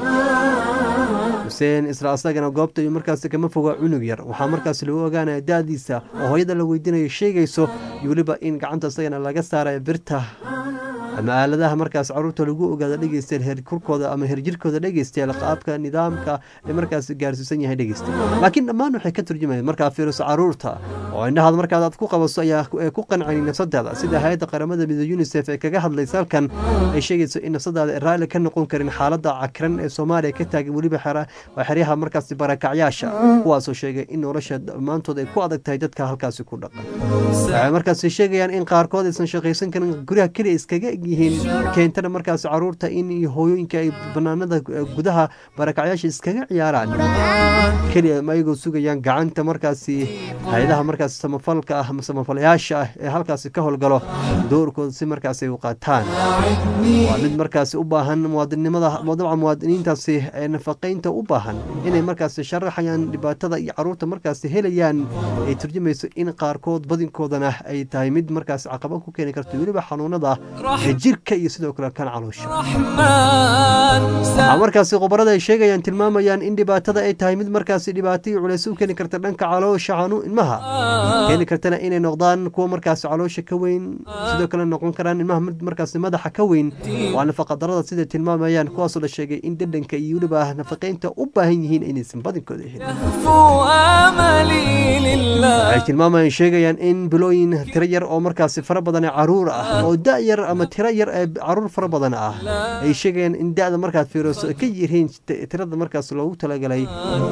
xuseen isla asagana goobta iyo markaas kama foga cunug yar waxaa markaas lagu ogaanaya daadiisa oo hooyada la weydiinayo sheegayso iyo weliba in gacanta asagana laga saarayo birta ama aaladaha markaas caruurta lagu ogaado dhegeystayaal heerkurkooda ama heerjirkooda dhegeystayaal qaabka nidaamka ee markaas gaarsiisan yahay dhegeystayaal laakiin dhammaan waxay ka turjumayaan markaa fiiriso caruurta oo indhahaad markaad aad ku qabaso ayaa ku qancin nafsadaada sida hay'adda qaramada midoobe UNICEF ee kaga hadlaysa halkan ay sheegayso in nafsadaada raalli ka noqon karin xaaladda cakran ee Soomaaliya ka taagan weliba xeryaha markaas barakacyaasha kuwaasoo sheegay in nolosha dhammaantood ay ku adag tahay dadka halkaasi ku dhaqan waxay markaas sheegayaan in qaarkood aysan shaqaysan karin guryaha kaliya iskaga yihiin keentana markaas caruurta in hooyooyinka ay banaanada gudaha barakacyaasha iskaga ciyaaraan kaliya ma ayagoo sugayaan gacanta markaasi hay'adaha markaas samafalka ah ama samafalayaasha ah ee halkaasi ka howlgalo doorkooda si markaas ay u qaataan waa mid markaasi u baahan muwaadinimada dabcan muwaadiniintaasi ee nafaqeynta u baahan inay markaasi sharaxayaan dhibaatada iyo caruurta markaasi helayaan ay turjumayso in qaarkood badinkoodana ay tahay mid markaas caqabad ku keeni karto weliba xanuunada jirka iyo sidoo kale kan caloosha waxaa markaasi khubarada ay sheegayaan tilmaamayaan in dhibaatada ay tahay mid markaasi dhibaato iyo culays u keeni karta dhanka caloosha xanuun ilmaha keeni kartana inay noqdaan kuwa markaasi caloosha ka weyn sidoo kale noqon karaan ilmaha mid markaasi madaxa ka weyn waa nafaqa darada sida tilmaamayaan kuwaasoo la sheegay in dhadhanka iyo weliba nafaqeynta u baahan yihiin inaysan badinkooda helin waxay tilmaamayaan sheegayaan in bilooyin tiro yar oo markaasi fara badan ee caruur ah oo da yar ama tiro yar ee caruur fara badan ah ay sheegayaan in da'da markaad fiiriso ka yihiin tirada markaas loogu talagalay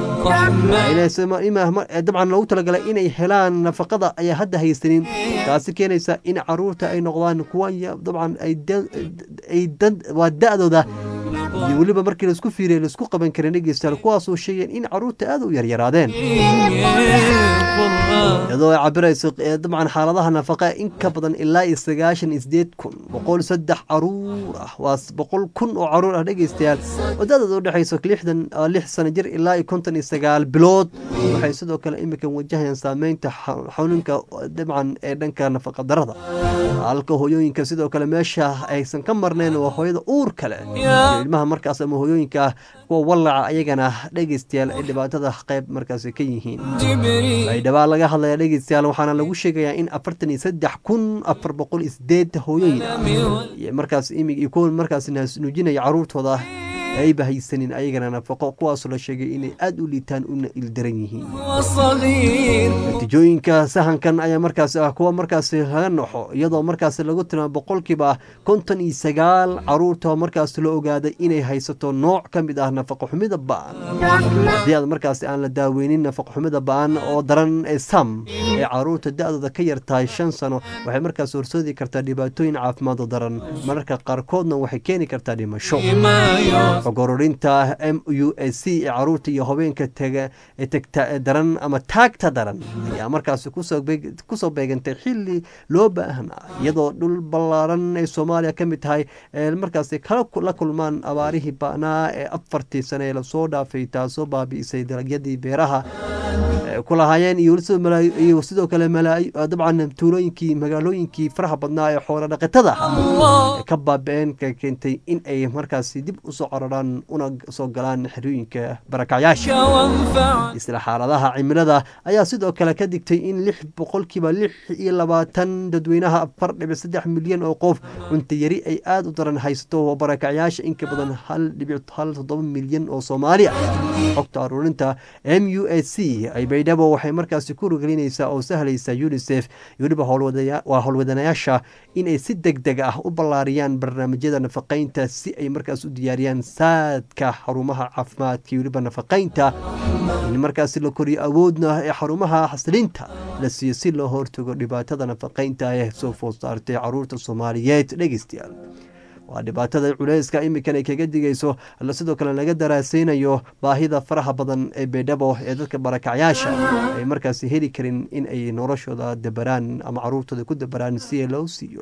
dabcan loogu talagalay inay helaan nafaqada ayaa hadda haysanin taasi keenaysa in caruurta ay noqdaan kuwa dabcan waa da'dooda iyo weliba markii laisku fiiriya laisku qaban karin dhegeystayaal kuwaasoo sheegeen in caruurta aad u yaryaraadeen iyadoo ay cabirayso dabcan xaaladaha nafaqa in ka badan ilaa iyo sagaashan iyo sideed kun boqol saddex caruur ah waa boqol kun oo caruur ah dhegeystayaal oo da'dooda u dhexayso lixdan lix sano jir ilaa iyo konton iyo sagaal bilood waxay sidoo kale iminkan wajahayaan saameynta xanuunka dabcan ee dhanka nafaqa darada halka hooyooyinka sidoo kale meesha aysan ka marnayn waa hooyada uur kale ilmaha markaas ama hooyooyinka kuwa wallaca ayagana dhegeystayaal ay dhibaatada qayb markaas ka yihiin baydhabo laga hadlaya dhegeystayaal waxaana lagu sheegayaa in afartan iyo saddex kun afar boqol iyo sideed hooyooyin ah markaas imig iyo kuwa markaas nuujinaya caruurtooda ay bahaysanin ayagana nafaqo kuwaasoo la sheegay inay aad u liitaan una ildaran yihiin natiijooyinka sahankan ayaa markaas ah kuwa markaas laga noxo iyadoo markaas lagu tilmaamo boqolkiiba konton iyo sagaal caruurta markaas la ogaaday inay haysato nooc ka mid ah nafaqo xumida ba'an haddii aad markaas aan la daaweynin nafaqo xumida ba'an oo daran ee sam ee caruurta da'dooda ka yartahay shan sano waxay markaas horsoodi kartaa dhibaatooyin caafimaad oo daran mararka qaarkoodna waxay keeni kartaa dhimasho xogororinta m u a c ee caruurta iyo haweenka tega tagta daran ama taagta daran ayaa markaasi kusoo beegantay xili loo baahnaa iyadoo dhul ballaaran ay soomaaliya ka mid tahay markaasi la kulmaan abaarihii ba'naa ee afartii sane ee lasoo dhaafay taasoo baabi'isay dalagyadii beeraha ku lahaayeen iyo sidoo kale dabcan tuulooyinkii magaalooyinkii faraha badnaa ee xoolo dhaqatada ka baaba'een ka keentay in ay markaasi dib u soo cararaan una soo galaan xerooyinka barakacyaasha isla xaaladaha cimilada ayaa sidoo kale ka digtay in lix boqolkiiba lix iyo labaatan dadweynaha afar dhibic saddex milyan oo qof cunto yari ay aada u daran haysato oo barakacyaasha inka badan hal dhibic hal toddoba milyan oo soomaali ah xogta aruurinta m u a c ay baydhabo waxay markaasi ku rogelinaysaa oo sahlaysa unicef weliba waa howlwadanayaasha inay si deg deg ah u ballaariyaan barnaamijyada nafaqaynta si ay markaas u diyaariyaan saadka xarumaha caafimaadka iyo weliba nafaqaynta in markaasi la koriyo awoodna ee xarumaha xasilinta la siiyo si loo hortago dhibaatada nafaqaynta ee soo food saartay caruurta soomaaliyeed dhegeystayaal waa dhibaatada culeyska imikan ay kaga digayso sidoo kale laga daraaseynayo baahida faraha badan ee baydhabo ee dadka barakacyaasha ay markaasi heli karin in ay noloshooda dabaraan ama caruurtooda ku dabaraan si loo siiyo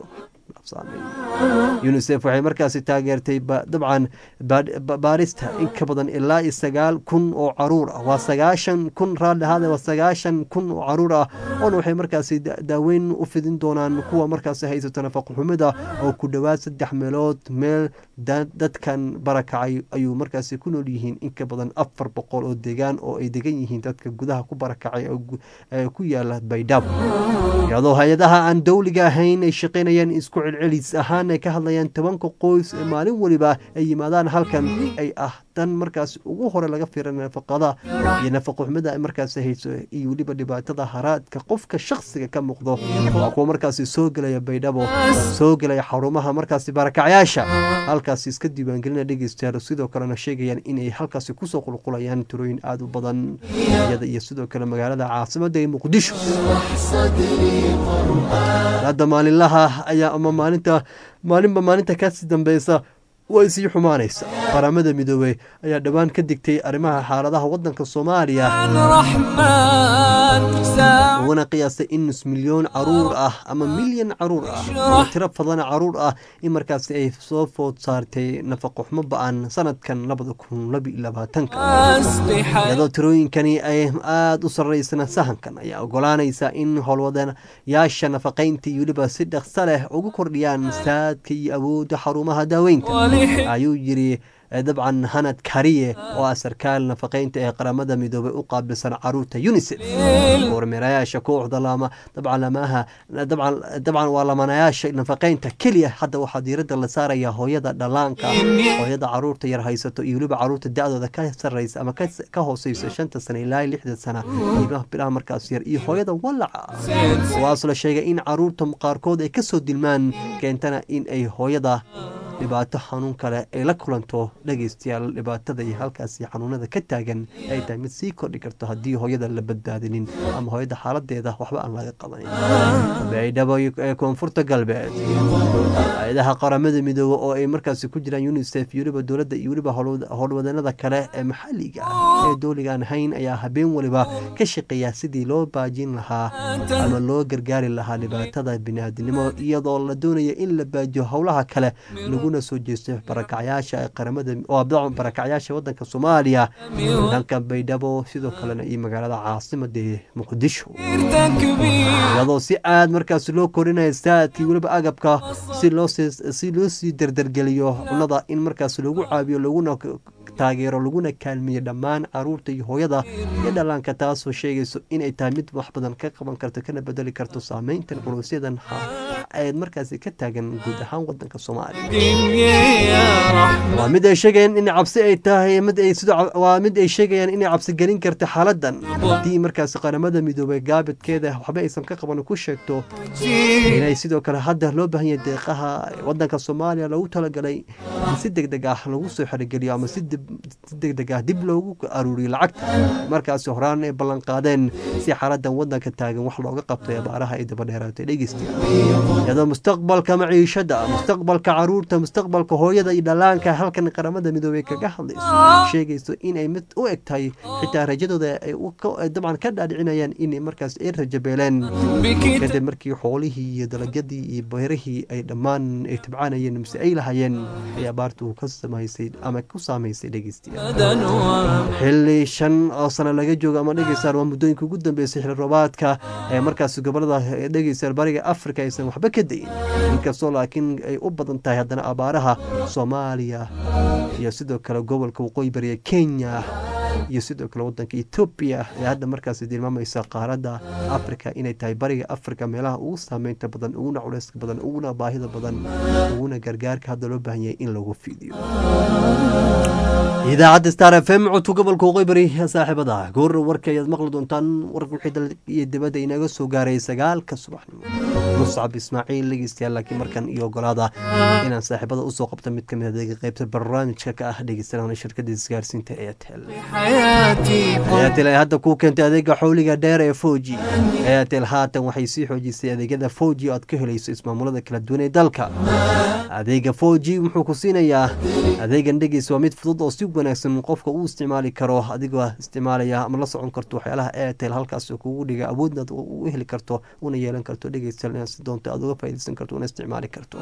unicef waxay markaasi taageertay dabcan baarista in ka badan ilaa iyo sagaal kun oo caruur ah waa sagaashan kun raalli ahaade waa sagaashan kun oo caruur ah oona waxay markaasi daaweyn u fidin doonaan kuwa markaasi haysato nafaqo xumida oo ku dhowaad saddex meelood meel dadkan barakacay ayuu markaasi ku nool yihiin in ka badan afar boqol oo deegaan oo ay degan yihiin dadka gudaha ku barakacay ee ku yaala baydhabo iyadoo hay-adaha aan dowliga ahayn ay shaqaynayaan isku celcelis ahaan ay ka hadlayaan tobanka qoys ee maalin weliba ay yimaadaan halkan ay ah dan markaas ugu hore laga fiira nafaqada iyo nafaqo xumida markaas hayso iyo weliba dhibaatada haraadka qofka shakhsiga ka muuqdo waa kuwa markaasi soo gelaya baydhabo soo gelaya xarumaha markaasi barakacyaasha halkaasi iska diiwaangelina dhegeystayaal sidoo kalena sheegayaan inay halkaasi kusoo qulqulayaan tirooyin aada u badan iyada iyo sidoo kale magaalada caasimada ee muqdisho hadda maalinlaha ayaa ama maalinta maalinba maalinta kasii dambeysa way sii xumaanaysa qaramada midoobey ayaa dhowaan ka digtay arrimaha xaaladaha wadanka soomaaliya uguna qiyaastay in nus milyoon caruur ah ama milyan caruur ah oo tiro fadana caruur ah in markaasi ay soo food saartay nafaqo xumo ba-an sanadkan labada kun laba iyo labaatanka iyadoo tirooyinkani ay aada u sarreysana sahankan ayaa ogolaanaysa in howlwadayaasha nafaqaynta iyo weliba si dhaqso leh ugu kordhiyaan saadka iyo awoodda xarumaha daaweynta ayuu yiri dabcan hanad kariye oo ah sarkaal nafaqaynta ee qaramada midoobay u qaabilsan caruurta unicef warmeerayaasha kooxda lama dabcan lamaha dabcan dabcan waa lamanayaasha nafaqaynta keliya hadda waxaa diiradda la saaraya hooyada dhalaanka hooyada caruurta yar haysato iyo weliba caruurta da-dooda ka sarreysa ama ka hooseysa shanta sano ilaa lixdan sano bilaha markaas yar iyo hooyada walaca kuwaas la sheegay in caruurta qaarkood ay kasoo dilmaan keentana in ay hooyada dhibaato xanuun kale ay la kulanto dhegeystayaal dhibaatada iyo halkaasi xanuunada ka taagan ay tahay mid sii kordhi karto haddii hooyada la badbaadinin ama hooyada xaaladeeda waxba aan laga qabanin baydhabo ee koonfurta galbeed hay-adaha qaramada midoobe oo ay markaasi ku jiraan unicef iyo weliba dowladda iyo weliba howlwadanada kale ee maxalliga ah ee dowligaan hayn ayaa habeen waliba ka shaqeeya sidii loo baajin lahaa ama loo gargaari lahaa dhibaatada biniaadinimo iyadoo la doonaya in la baajiyo howlaha kale laguna soo jeestay barakacyaasha ee qaramada oo barakacyaasha wadanka Soomaaliya dhanka Baydhabo sidoo kalena iyo magaalada caasimada Muqdisho iyadoo si aad markaas loo korinayo saadkii waliba agabka si loo si loo sii dardargeliyo cunada in markaas lagu caabiyo laguna taageero laguna kaalmiyo dhammaan caruurta iyo hooyada iyo dhalaanka taasoo sheegayso inay tahay mid wax badan ka qaban karto kana bedeli karto saameynta culusyada ay markaas ka taagan guud ahaan wadanka Soomaaliya waa mid ay sheegayaan in cabsi ay tahay mid ay sidoo waa mid ay sheegayaan in cabsi gelin karto xaaladan hadii markaas qaramada midoobay gaabadkeeda waxba aysan ka qaban ku sheegto inay sidoo kale hadda loo baahan yahay deeqaha wadanka Soomaaliya lagu talagalay si degdeg ah lagu soo xirigeliyo ama si dib degdeg ah dib loogu aruuriyo lacagta markaasi horaan ay ballan qaadeen si xaaladan wadanka taagan wax looga qabtay abaaraha ay daba dheeraatay dhegeystayaal iyadoo mustaqbalka maciishada mustaqbalka caruurta mustaqbalka hooyada iyo dhalaanka halkan qaramada midoobay kaga hadlayso sheegayso inay mid u eg tahay xitaa rajadooda ay dabcan ka dhaadhicinayaan inay markaas ay rajabeeleen kadib markii xoolihii iyo dalagyadii iyo beerihii ay dhammaan ay tabcaanayeen mise ay lahayeen ay abaartu ka samaysay ama ku saamaysay dhegeystayaal xilli shan oo sano laga joogo ama dhegeystayaal waa muddooyinka ugu dambeysay xilli roobaadka ee markaas gobolada dhegeystayaal bariga afrika aysan waxba ka dayin inkastoo laakiin ay u badan tahay haddana abaaraha soomaaliya iyo sidoo kale gobolka waqooyi bariga kenya iyo sidoo kale wadanka etoobiya ee hadda markaas tilmaamaysa qaaradda afrika inay tahay bariga afrika meelaha ugu saameynta badan uguna culeyska badan uguna baahida badan uguna gargaarka hadda loo baahan yahay in lagu fiidiyo idaacadda star f m codka gobolka waqooyi bari saaxiibada goor warka ayaad maqli doontaan warka wixii dal iyo dibadda inaga soo gaaray sagaalka subaxnimo muscab ismaaciil dhegeystayaal laakiin markan iyo ogolaada inaan saaxiibada usoo qabta mid kamid adeega qaybta barnaamijka ka ah dhegeysanaan shirkada isgaarsiinta airtel airtel ay hadda kuu keentay adeega xowliga dheer ee foji airtel haatan waxay sii xoojisay adeegyada foji oo aad ka helayso ismaamulada kala duwan ee dalka adeega foji wuxuu ku siinayaa adeegan dhegeysa waa mid fudud oo si wanaagsan qofka uu isticmaali karo adigoo isticmaalaya ama la socon karto waxyaalaha airtel halkaas kugu dhiga awoodnaad u heli karto una yeelan karto dhegeysta inaad si doonto aad uga faa'iidaysan karto una isticmaali karto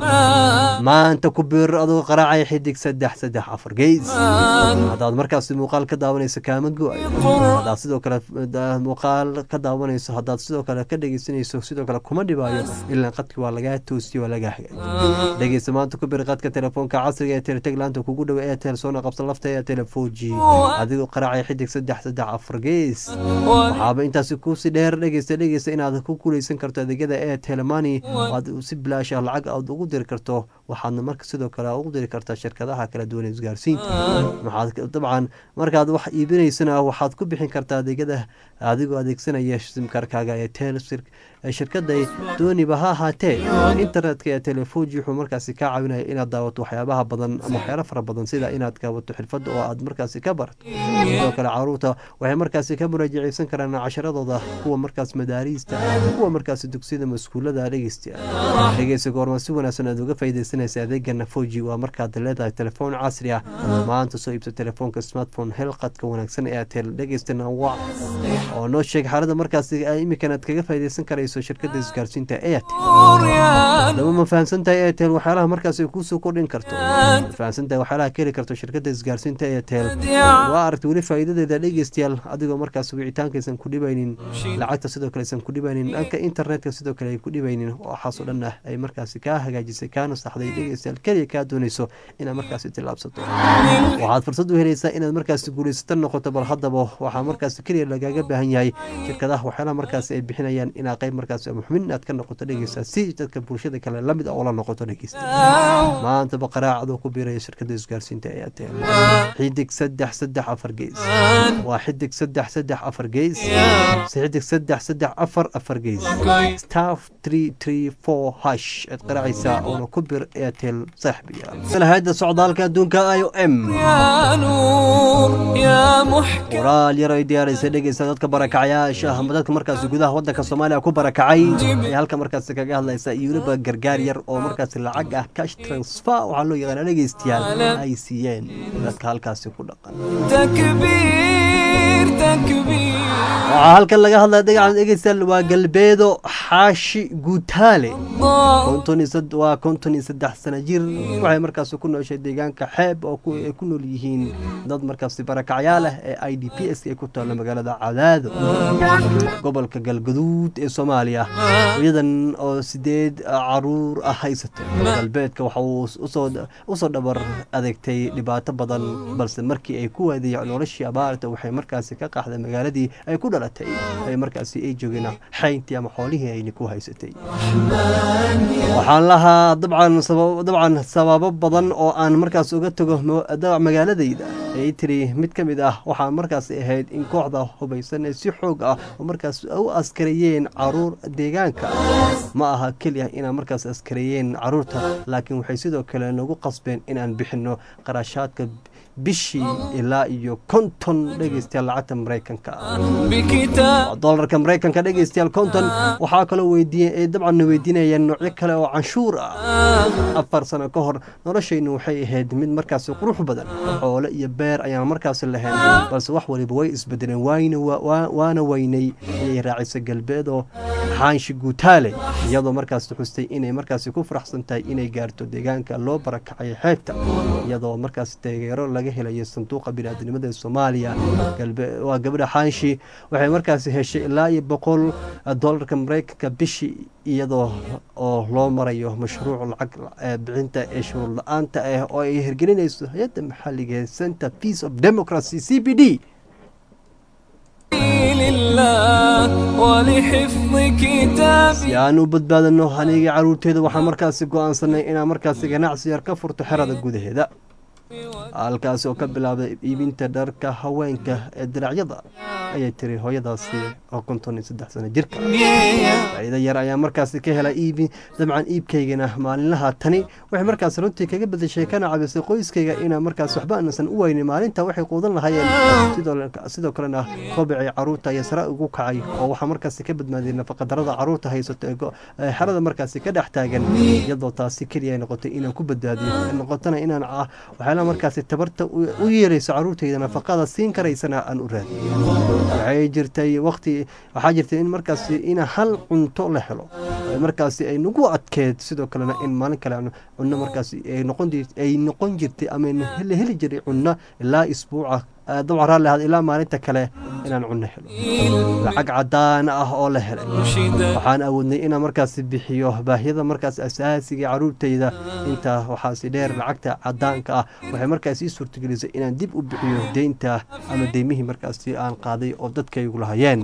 maanta ku biir adoo qaraacaya xidig saddex saddex afar geys haddaad markaas muuqaal ka daawanayso kaama go-ayo haddaad sidoo kale muuqaal ka daawanayso haddaad sidoo kale ka dhegeysanayso sidoo kale kuma dhibaayo ilaa qadki waa lagaa toosiyo waa lagaa hagaajiyo dhegeysta maanta ku biir qadka telefoonka casriga ee teletaglaanta kugu dhow airtel soona qabsan lafta airtel foji adigoo qaraacaya xidig saddex saddex afar geys waxaaba intaasi kuusii dheer dhegeysta dhegeysta inaad ku guuleysan karto adeegyada airtel money aad si bilaash ah lacag aad ugu diri karto waxaadna marka sidoo kale ugu diri kartaa shirkadaha kala duwan ee isgaarsiinta waxaad dabcan markaad wax iibinaysana waxaad ku bixin kartaa adeegyada adigoo adeegsanaya simkarkaaga airtel shirkada dooniba ha ahaatee internetka ee telefoji wuxuu markaasi kaa caawinaya inaad daawato waxyaabaha badan ama waxyaalo fara badan sida inaad kaawato xirfada oo aad markaasi ka barato sidoo kale caruurta waxay markaasi ka muraajaceysan karaan casharadooda kuwa markaas madaariista kuwa markaasi dugsiyada maskuulada dhegeysta dhegeysa goorma si wanaagsan aad uga faa'iidaysanaysa adeegana foji waa markaad leedahay telefoon casri ah maanta soo iibso telefoonka smartphone helqadka wanaagsan ee airtel dhegeystana wac oo noo sheeg xaalada markaasi imikan aad kaga faa'iidaysan karayso shirkada isgaarsiinta airtel dama ma fahamsantahay airtel waxyaalaha markaas ay kuusoo kordhin karto fahamsantahay waxyaalaha ka heli karto shirkada isgaarsiinta airtel waa aragtay weli faa'iidadeeda dhegeystayaal adigoo markaas wicitaankaysan ku dhibaynin lacagta sidoo kale aysan ku dhibaynin dhanka internetka sidoo kale ay ku dhibaynin waxaasoo dhan ah ay markaasi kaa hagaajisay kaana saxday dhegeystayaal keliya kaa doonayso inaad markaasi tillaabsato waxaad fursad u helaysaa inaad markaasi guulaysata noqoto bal haddaba waxaa markaasi keliya lagaaga baahan yahay shirkadaha waxyaalaha markaasi ay bixinayaan inaa qayb markaasi muxmin aad ka noqoto dhegeysta si dadka bulshada kale lamid oo la noqoto dhegeysta maanta baqaraacadoo ku biiraya shirkada isgaarsiinta ee airtel xidig saddex saddex afar geys waa xidig saddex saddex afar geys xidig saddex saddex afar afar geys staff three three four hash aad qaraacaysaa oona ku bir airtel saaxibiya hay'adda socdaalka adduunka i o m qoraal yar ay diyaaraysa dhegeysta dadka barakacayaasha ama dadka markaasi gudaha wadanka soomaaliya ku barakacay ee halka markaas kaga hadlaysa iyo weliba gargaar yar oo markaas lacag ah cash transfer waxaa loo yaqaana dhegeystayaal ay siiyeen dadka halkaasi ku dhaqan waxaa halkan laga hadlaya dhagacan dhegeystayaal waa galbeedo xaashi guutaale waa konton iyo saddex sana jir waxay markaas ku nooshay deegaanka xeeb oo ay ku nool yihiin dad markaasi barakacyaal ah ee i d p s ay ku taalla magaalada cadaado gobolka galgaduud ee soomaaliya iyadan oo sideed caruur ah haysato galbeedka waxa uu usoo dhabar adeegtay dhibaato badan balse markii ay ku waadiyeen noloshii abaarta waxay markaasi ka qaxday magaaladii ay ku dhalatay ay markaasi ay joogeen xayntii ama xoolihii ayna ku haysatay waxaan lahaa dabcan dabcan sababo badan oo aan markaas uga tago magaaladayda ay tiri mid ka mid ah waxaa markaas ahayd in kooxda hubaysan ee si xoog ah oo markaas u askareeyeen caruur deegaanka ma aha keliya inaan markaas askareeyeen caruurta laakiin waxay sidoo kale nagu qasbeen inaan bixino qarashaadka bishii ilaa iyo konton dhegeystayaal lacagta maraykanka dolarka maraykanka dhegeystayaal konton waxaa kaloo weydiiyey dabcan weydiinayaan noocyo kale oo canshuur ah afar sano ka hor noloshaynu waxay ahayd mid markaasi qurux badan xoolo iyo beer ayaan markaasi lahayn balse wax waliba way isbedeleen waayna waana weynay ayay raacisay galbeed oo xaanshi guutaale iyadoo markaasi xustay inay markaasi ku faraxsan tahay inay gaarto deegaanka loo barakacay xeebta iyadoo markaasi taageero laga helayo sanduuqa bini'aadanimada ee Soomaaliya waa gabadha xaanshi waxay markaasi heshay ilaa iyo boqol dollarka maraykanka bishii iyadoo oo loo marayo mashruuc lacag bixinta ee shuruud la'aanta ah oo ay hirgelinayso hay'adda maxalliga ee Center Peace of Democracy C P D si aan u badbaadano aniga caruurteeda waxaan markaasi go'aansanay inaan markaasi ganacsi yar ka furto xerada gudaheeda halkaasi oo ka bilaabay iibinta dharka haweenka ee diracyada ayay tiri hooyadaasi oo konton iyo saddex sano jirka faa'iido yar ayaa markaasi ka helay iibi dabcan iibkaygana maalinlaha tani waxay markaasi runtii kaga bedeshay kana cabisay qoyskayga inaan markaasi waxba aansan u weynin maalinta waxay quudan lahayeen sidoo kalena kobacay caruurta ayaa sare ugu kacay oo waxaa markaasi ka badbaadiyay nafaqadarada caruurta haysato ee xerada markaasi ka dhex taagan iyadoo taasi keliya ay noqotay inaan ku badbaadiyo noqotana inaan waxyaalaha markaasi tabarta u yeerayso caruurtayda nafaqada siin karaysana aan u raadiyo waxay jirtay waqti waxaa jirtay in markaasi in hal cunto la helo markaasi ay nagu adkeed sidoo kalena in maalin kale cunno markaasi ay noqon ay noqon jirtay ama heli heli jiray cunno ilaa isbuuca dabcan raalli ahaad ilaa maalinta kale inaan cunno helo lacag cadaan ah oo la helay waxaan awoodnay inaan markaasi bixiyo baahiyada markaasi asaasiga caruurtayda intaa waxaasi dheer lacagta cadaanka ah waxay markaasi ii suurtagelisay inaan dib u bixiyo deynta ama deymihii markaasi aan qaaday oo dadkaygu lahayeen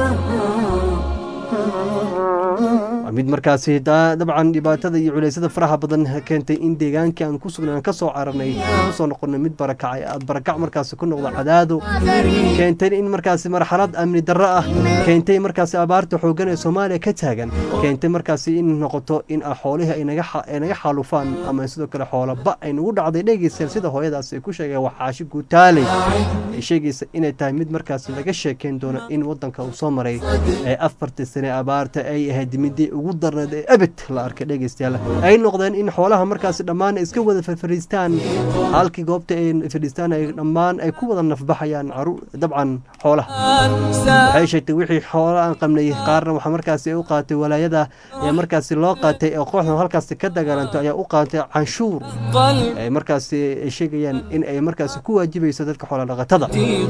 mid markaasi dabcan dhibaatada iyo culeysada faraha badan keentay in deegaankii aan ku sugnaan ka soo cararnay kusoo noqonay mid barakacay aad barakac markaasi ku noqdo cadaado keentay in markaasi marxalad amni darro ah keentay markaasi abaarta xooggan ee Soomaaliya ka taagan keentay markaasi in noqoto in xoolaha ay naga naga xaalufaan ama sidoo kale xoolaba ay nagu dhacday dhegeysan sida hooyadaas ay ku sheegay waxaashi guutaalay ay sheegaysa inay tahay mid markaasi laga sheekeen doono in wadanka uu soo maray ee afartii sano abaarta ay ahayd midii ugu darneed ee abad la arkay dhegeystayaal ay noqdeen in xoolaha markaasi dhammaan iska wada fadhiistaan halkii goobta ay fadhiistaan ay dhammaan ay ku wada nafbaxayaan caruur dabcan xoolaha waxay sheegtay wixii xoolo aan qabnay qaarna waxa markaasi u qaatay walaayada ee markaasi loo qaatay ee kooxda halkaasi ka dagaalanto ayaa u qaatay canshuur ay markaasi sheegayaan in ay markaasi ku waajibayso dadka xoolo dhaqatada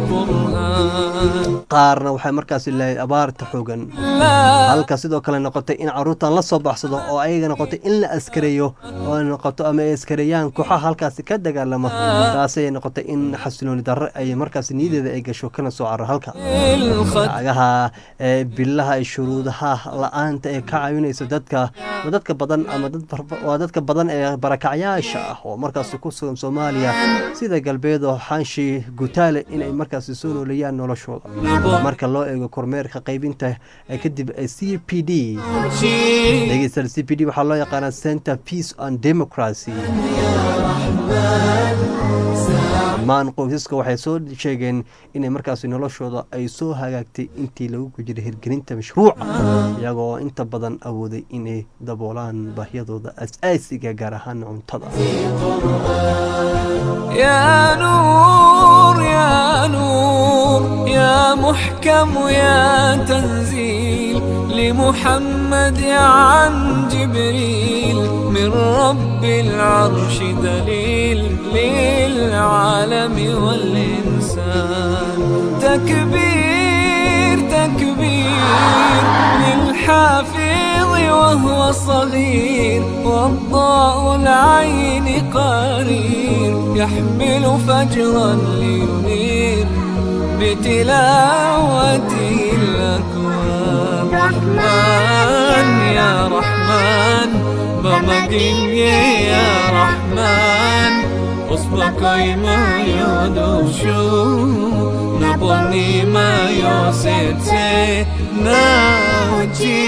qaarna waxay markaasi leeyahay abaarta xoogan halka sidoo kale noqotay in caruurtan la soo baxsado oo ayaga noqotay in la askareeyo oo noqoto ama ay askareeyaan kooxaha halkaasi ka dagaalama taasay noqotay in xasilooni darro ay markaasi niyadeeda ay gasho kana soo carar halka lacagaha billaha ay shuruudaha la'aanta ay ka caawinayso dadka dadka badan ama dad waa dadka badan ee barakacyaasha ah oo markaasi ku sugan Soomaaliya sida galbeed oo xaanshi guutaale in ay markaasi soo nooleeyaan noloshooda marka loo eego kormeerka qaybinta kadib C P D dhegeystayaal C P D waxaa loo yaqaanaa Center Peace and Democracy maan qoysaska waxay soo sheegeen inay markaasi noloshooda ay soo hagaagtay intii lagu jiray hirgelinta mashruuca iyagoo inta badan awooday inay daboolaan baahiyadooda asaasiga gaar ahaan cuntada
يا نور يا نور يا محكم يا تنزيل لمحمد عن جبريل من رب العرش دليل للعالم والإنسان تكبير تكبير للحافظ وهو صغير والضاء العين قرير يحمل فجرا لينير بتلاوته الأكوان رحمن يا رحمن بمدين يا رحمن أصبك ما يدوشو نبني ما يوسيت ناوجي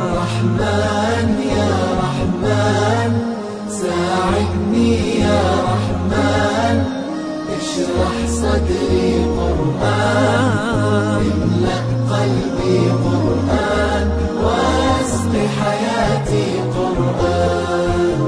رحمن يا رحمن ساعدني يا رحمن صدري قرآن املأ قلبي قرآن واسق حياتي قرآن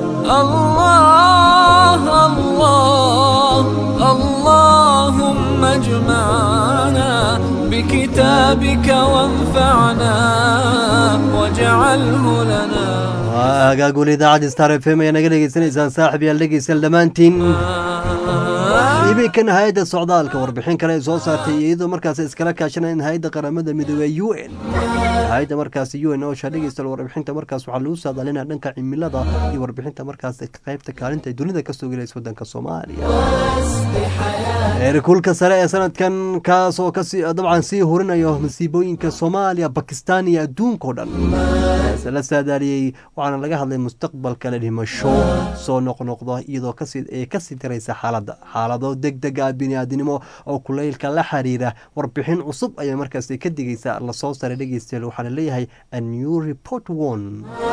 الله الله اللهم اجمعنا بكتابك وانفعنا واجعله لنا
agaagul idaacadda star f m ayaa naga dhegeysanaysaan saaxib yaal dhegeystayaal dhammaantiin iminkan hay-adda socdaalka warbixin kale ay soo saartay iyadoo markaas iskala kaashanayeen hay-adda qaramada midoobey u n hay-adda markaas u n oosha dhegeystayaal warbixinta markaas waxaa lagu saadaalinaa dhanka cimilada iyo warbixinta markaas qaybta kaalinta ay dunida kasoo gelaysa wadanka soomaaliya heerkulka sare ee sanadkan kaasoo kasii dabcan sii hurinayo masiibooyinka soomaaliya bakistan iyo adduunkao dhan la saadaaliyey waxaana laga hadlay mustaqbalka la dhimasho soo noqnoqda iyadoo kasii ee kasii daraysa xaaladda xaalado degdeg ah biniaadinimo oo kuleylka la xiriira warbixin cusub ayaa markaas ka digaysa lasoo saray dhegeystayaal waxaana leeyahay a new report one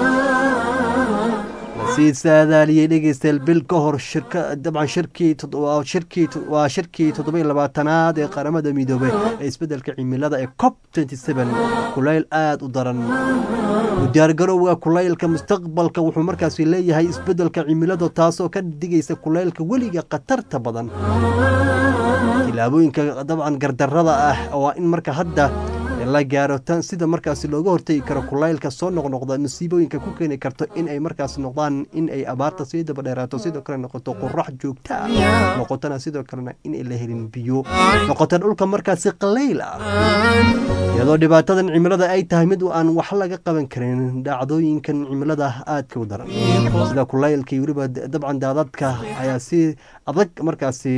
sii saadaaliyey dhegeystayaal bil ka hor shirka dabcan shirkii shirkii waa shirkii toddoba iyo labaatanaad ee qaramada midoobay ee isbedelka cimilada ee cop twenty seven kuleyl aada u daran diyaargarowga kuleylka mustaqbalka wuxuu markaasi leeyahay isbedelka cimilada taasoo ka digaysa kuleylka weliga khatarta badan tilaabooyinka dabcan gardarada ah waa in marka hadda la gaaro tan sida markaasi looga hortegi karo kuleylka soo noqnoqda masiibooyinka ku keeni karto in ay markaas noqdaan in ay abaarta sii daba dheeraato sidoo kale noqoto qorax joogta ah noqotona sidoo kalena in ay la helin biyo noqota dhulka markaasi qaleyl ah iyadoo dhibaatadan cimilada ay tahay mid aan wax laga qaban karin dhacdooyinkan cimilada aadka u daran sida kuleylka iyo weliba dabcan daadadka ayaa si adag markaasi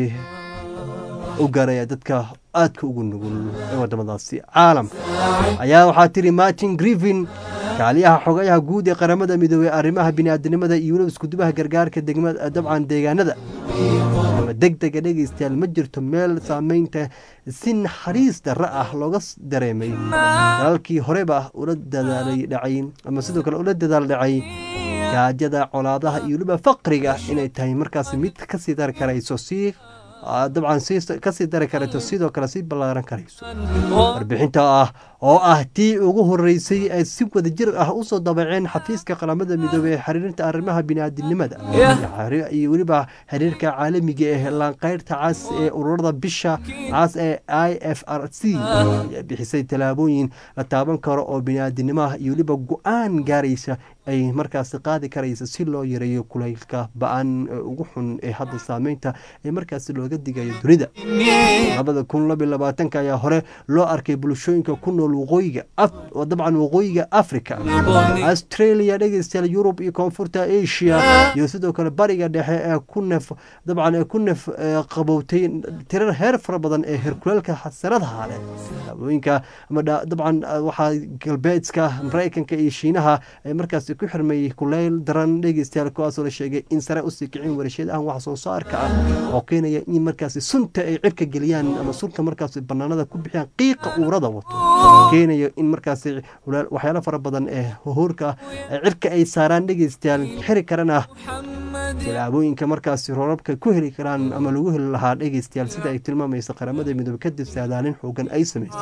u gaaraya dadka aadka ugu nugul ee wadamadaasi caalamka ayaa waxaa tiri martin griffin kaaliyaha xogayaha guud ee qaramada midoobey arrimaha biniaadanimada iyo weliba iskudubaha gargaarka degmada dabcan deegaanada ama degdega dhegeystayaal ma jirto meel saameynta si naxariis darra ah looga dareemay dalalkii horeba ula dadaalay dhacay ama sidoo kale ula dadaal dhacay gaajada colaadaha iyo weliba faqriga inay tahay markaas mid kasii dari karayso si dabcan kasii dari karayso sidoo kale sii ballaaran karayso warbixinta ah oo ah tii ugu horeysay ay si wadajir ah usoo dabaceen xafiiska qaramada midoobey ee xiriirinta arrimaha biniaadinimada iyo weliba xiriirka caalamiga ee laanqeyrta cas ee ururada bisha cas ee i f r c ayaa bixisay tallaabooyin la taaban karo oo biniaadinimaha iyo weliba go-aan gaaraysa ay markaasi qaadi karaysa si loo yareeyo kuleylka ba-an ugu xun ee hadda saameynta ee markaasi looga digayo dunida labada kun laba iyo labaatanka ayaa hore loo arkay bulshooyinka ku nool waqooyiga dabcan waqooyiga africa australia dhegeystayaal yurub iyo koonfurta asia iyo sidoo kale bariga dhexe ee ku nef dabcan ee ku nef qabowtay tirar heer fara badan ee herkuleelka xasaradaha leh daawooyinka ama dabcan waxaa galbeedka maraykanka iyo shiinaha ay markaasi ku xirmayay kuleyl daran dhegeystayaal kuwaasoo la sheegay in sare usii kicin warshadahan wax soo saarka ah oo keenaya in markaasi sunta ay cirka geliyaan ama sunka markaasi banaanada ku bixiyaan qiiqa uurada wato keenayo in markaasi waxyaalo fara badan ee hoorka cirka ay saaraan dhegeystayaal xiri karana tilaabooyinka markaasi roobabka ku heli karaan ama lagu heli lahaa dhegeystayaal sida ay tilmaamaysa qaramada midoobey kadib saadaalin xoogan ay samaysay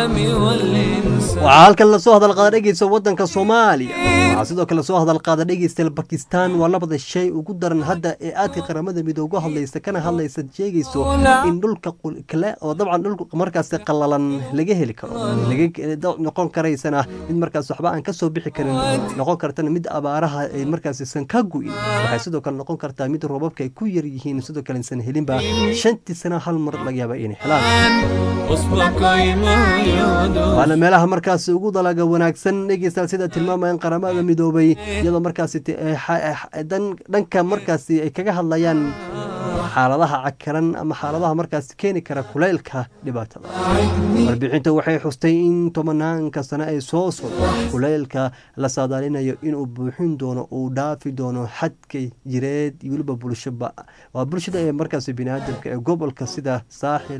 waxaa halkan lasoo hadal qaada dhegeysta wadanka soomaaliya waxaa sidoo kale lasoo hadal qaada dhegeystayaal bakistan waa labada shay ugu daran hadda ee aadka qaramada midoobe uga hadlaysa kana hadlaysa sheegayso in dhulka kale oo dabcan dhulka markaasi qallalan laga heli karo laga noqon karaysana mid markaas waxba aan kasoo bixi karin noqon kartana mid abaaraha ay markaasi san ka gu'in waxay sidoo kale noqon kartaa mid roobabka ay ku yar yihiin sidoo kale san helinba shantii sano hal mar laga yaaba inay helaan waana meelaha markaasi ugu dalaga wanaagsan dhegeystayaal sida tilmaamayaan qaramada midoobay iyadoo markaasi dhanka markaasi ay kaga hadlayaan xaaladaha cakaran ama xaaladaha markaas keeni kara kuleylka dhibaatada warbixinta waxay xustay in tobanaanka sano ay soo socdo kuleylka la saadaalinayo inuu buuxin doono uu dhaafi doono xadka jireed iyo weliba bulshaba waa bulshada ee markaas biniaadamka ee gobolka sida saaxil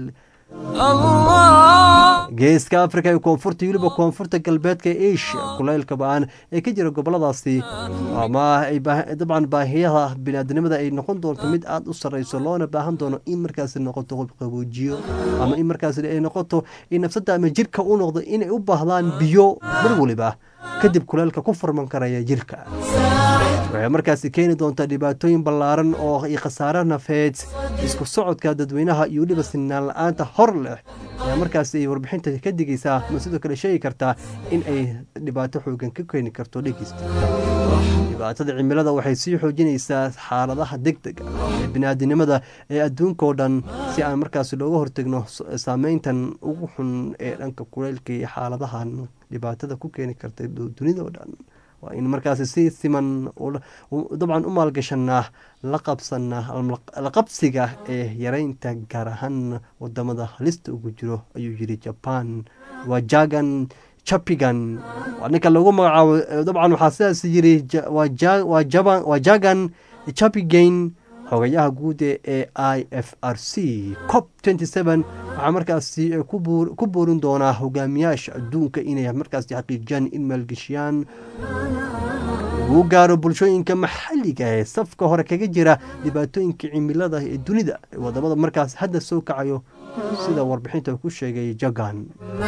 geeska afrika iyo koonfurta iyo weliba koonfurta galbeedka asia kulaylka ba-aan ee ka jira goboladaasi ama ay dabcan baahiyaha biniaadanimada ay noqon doonto mid aada u sarreyso loona baahan doono in markaasi noqoto qaboojiyo ama in markaasi ay noqoto in nafsada ama jirka u noqdo inay u baahdaan biyo mar waliba kadib kulaylka ku furman karaya jirka waxay markaasi keeni doontaa dhibaatooyin ballaaran oo iyo khasaare nafeed isku socodka dadweynaha iyo weliba sinaan la-aanta hor leh ayaa markaasi ay warbixinta ka digaysaa ma sidoo kale sheegi kartaa in ay dhibaato xoogan ka keeni karto dhegeysta dhibaatada cimilada waxay sii xoojinaysaa xaaladaha degdega ee biniaadinimada ee adduunka oo dhan si aan markaasi looga hortegno saameyntan ugu xun ee dhanka kulaylka iyo xaaladahan dhibaatada ku keeni karta dunida oo dhan waa in markaasi si siman dabcan u maalgashanaa la qabsanaa la qabsiga ee yareynta gaar ahaan wadamada halista ugu jiro ayuu yiri jaban waa jagan chapigan waa ninka lagu magacaabo dabcan waxaa sidaas yiri waa jagan chapigan xogayaha guud ee i f r c cop waxaa markaasi ku boorin doonaa hogaamiyaasha adduunka inay markaasi xaqiijiyaan in maalgeshiyaan uu gaaro bulshooyinka maxalliga ee safka hore kaga jira dhibaatooyinka cimilada ee dunida wadamada markaas hadda soo kacayo sida warbixinta ku sheegay jagan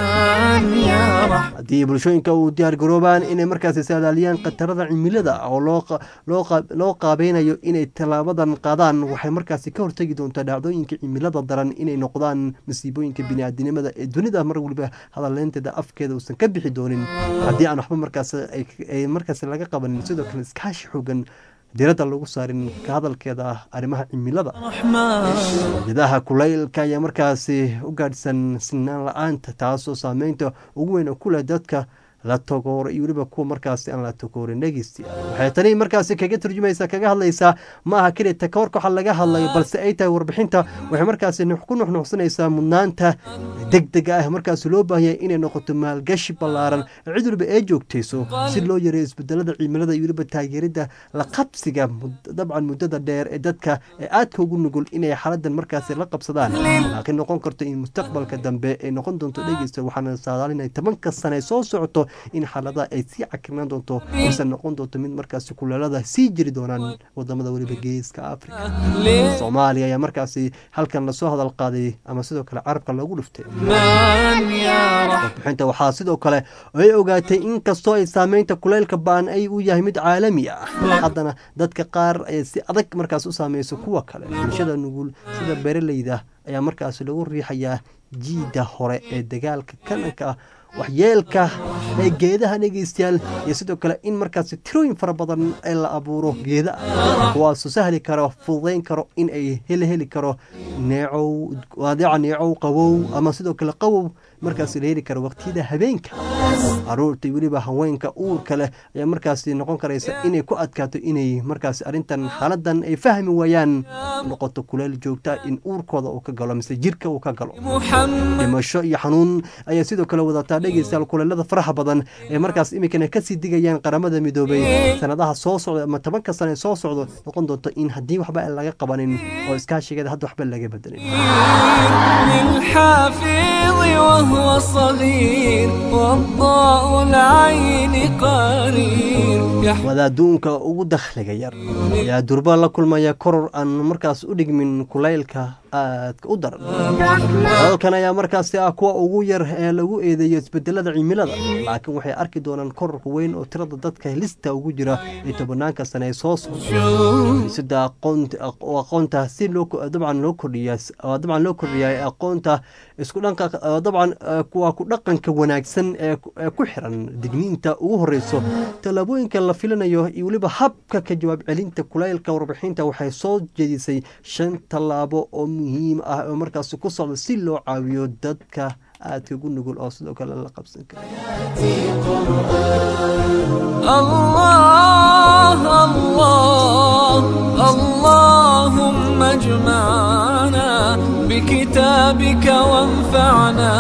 haddii bulshooyinka uu diyaar garoobaan inay markaasi saadaaliyaan khatarada cimilada oo loo qaabeynayo inay tallaabadan qaadaan waxay markaasi ka hortegi doontaa dhacdooyinka cimilada daran inay noqdaan masiibooyinka biniaadinimada ee dunida mar waliba hadaleynteeda afkeeda uusan ka bixi doonin haddii aan waxba markaas ay markaasi laga qabanin sidoo kale iskaashi xoogan diradda lagu saarin ka hadalkeeda arrimaha cimilada jadaha kulaylka ayaa markaasi u gaadhsan sinaan la-aanta taasoo saameynta ugu weyn ku leh dadka la tagooro iyo weliba kuwa markaasi aan la tagoorin dhegeysti waxay tani markaasi kaga turjumaysaa kaga hadlaysaa ma aha keliya takoorka waxa laga hadlayo balse ay tahay warbixinta waxay markaasi ku nuxnuxsanaysaa mudnaanta degdega ah markaasi loo baahaya inay noqoto maalgashi ballaaran cid waliba ee joogtayso si loo yareeyo isbedelada cimilada iyo weliba taageerida la qabsiga dabcan muddada dheer ee dadka ee aadka ugu nugul inay xaladan markaasi la qabsadaan laakiin noqon karto in mustaqbalka dambe ay noqon doonto dhegeysta waxaana saadaalinay tobanka sane soo socoto in xaaladaha ay sii cakirnaan doonto mise noqon doonto mid markaasi kulaalada sii jiri doonaan wadamada weliba geeska afrika soomaaliya ayaa markaasi halkan lasoo hadal qaaday ama sidoo kale carabka loogu dhuftay warbixinta waxaa sidoo kale ay ogaatay in kastoo ay saameynta kulaylka ba-an ay u yahay mid caalami ah haddana dadka qaar ay si adag markaas u saameyso kuwa kale bulshada nugul sida beeraleyda ayaa markaasi lagu riixayaa jiida hore ee dagaalka kananka ah waxyeelka ee geedaha dhegeystayaal iyo sidoo kale in markaasi tirooyin fara badan ee la abuuro geeda ah kuwaasoo sahli karo fududeyn karo in ay heli heli karo neecow waadica neecow qawow ama sidoo kale qawow markaasi la heli karo waqtiyada habeenka caruurta weliba haweenka uurka leh ayaa markaasi noqon karaysa inay ku adkaato inay markaasi arrintan xaaladan ay fahmi waayaan noqoto kuleel joogta in uurkooda uu ka galo mise jirka uu ka galo dhimasho iyo xanuun ayaa sidoo kale wadataa dhegeystayaal kuleelada faraha badan ee markaas iminkana kasii digayaan qaramada midoobay sanadaha soo socda ama tobanka sane soo socdo noqon doonto in haddii waxba aan laga qabanin oo iskaashigeeda hadda waxba laga bedelin
وهو صغير والضاء العين قرير
wadaaduunka ugu dakhliga yar ayaa durba la kulmaya koror aan markaas u dhigmin kulaylka aadka u daran dalkan ayaa markaasi ah kuwa ugu yar ee lagu eedeeyo isbedelada cimilada laakiin waxay arki doonaan kororka weyn oo tirada dadka lista ugu jira ee tobanaanka sane ee soo socda sida aqoonta si loo dabcan loo kordhiyaa dabcan loo kordhiyaa aqoonta isku dhanka dabcan kuwa ku dhaqanka wanaagsan ee ku xiran digniinta ugu horeyso talaabooyinka la filanayo iyo weliba habka ka jawaab celinta kulaylka warbixinta waxay soo jeedisay shan tallaabo oo muhiim ah oo markaas ku socda si loo caawiyo dadka aadka ugu nugul oo sidoo kale la qabsan kara
الله الله اللهم اجمعنا بكتابك وانفعنا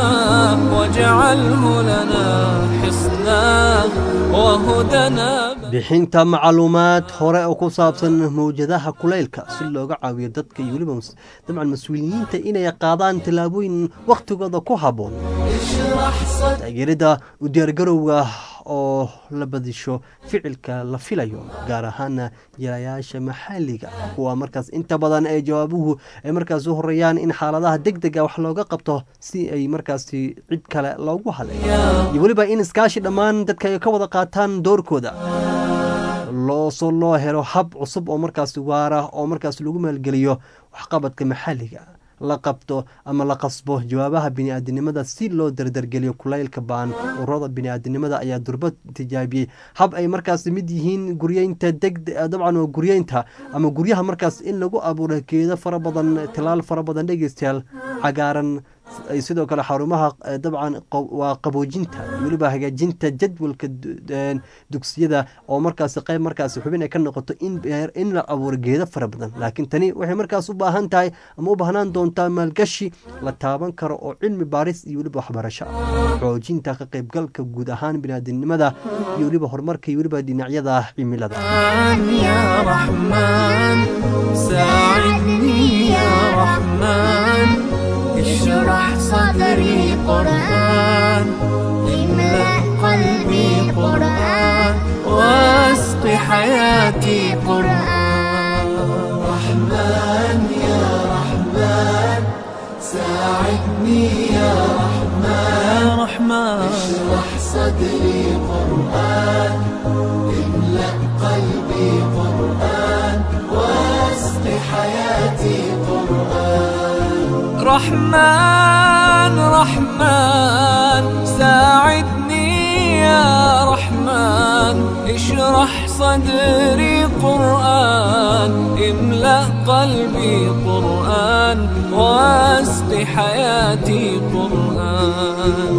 واجعله لنا حصنا وهدنا.
bixinta macluumaad hore oo ku saabsan mawjadaha kulaylka si looga caawiyo dadka iyo weliba dabcan mas-uuliyiinta inay qaadaan tallaabooyin wakhtigooda ku habboon. taageerida u diyaargarowga oo la badisho ficilka la filayo gaar ahaana jirayaasha maxalliga kuwa markaas inta badan ee jawaabuhu ay markaas u horeeyaan in xaaladaha degdega wax looga qabto si ay markaasi cid kale loogu haleeyo iyo weliba in iskaashi dhammaan dadka ay ka wada qaataan doorkooda loo soo loo helo hab cusub oo markaas waara oo markaas lagu maalgeliyo waxqabadka maxalliga la qabto ama la qasbo jawaabaha bini'aadanimada si loo dardargeliyo kulaylka baan. ururada bini'aadanimada ayaa durba tijaabiyey hab ay markaas mid yihiin guryeynta deg dabcan oo guryeynta ama guryaha markaas in lagu abuuro geedo fara badan tilaal fara badan dhegeystayaal cagaaran ay sidoo kale xarumaha dabcan waa qaboojinta weliba hagaajinta jadwalka dugsiyada oo markaas qayb markaas xubin ay ka noqoto in in la abuuro geedo fara badan. laakiin tani waxay markaas u baahan tahay ama u baahnaan doontaa maalgashi la taaban karo oo cilmi baaris iyo weliba waxbarasho ah xoojinta ka qaybgalka guud ahaan bini'aadanimada iyo weliba horumarka iyo weliba dhinacyada cimilada.
يا رحمن ساعدني يا رحمن اشرح صدري قرآن املأ قلبي قرآن واسق حياتي قرآن. رحمن يا رحمن ساعدني يا رحمن يا رحمن اشرح صدري قرآن املأ قلبي قرآن واسق حياتي قرآن. رحمن رحمن ساعدني يا رحمن اشرح صدري قرآن املأ قلبي قرآن واسق حياتي قرآن.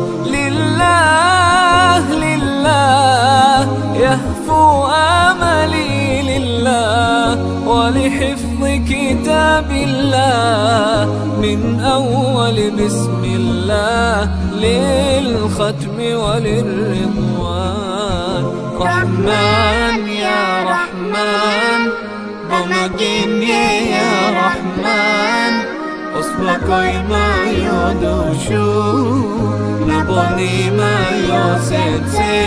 لله لله يهفو آملي لله ولحفظ كتاب الله من أول بسم الله للختم وللرضوان. رحمن يا رحمن بمجيني يا رحمن أصبحي ما يدوشو نبني ما يوسيتي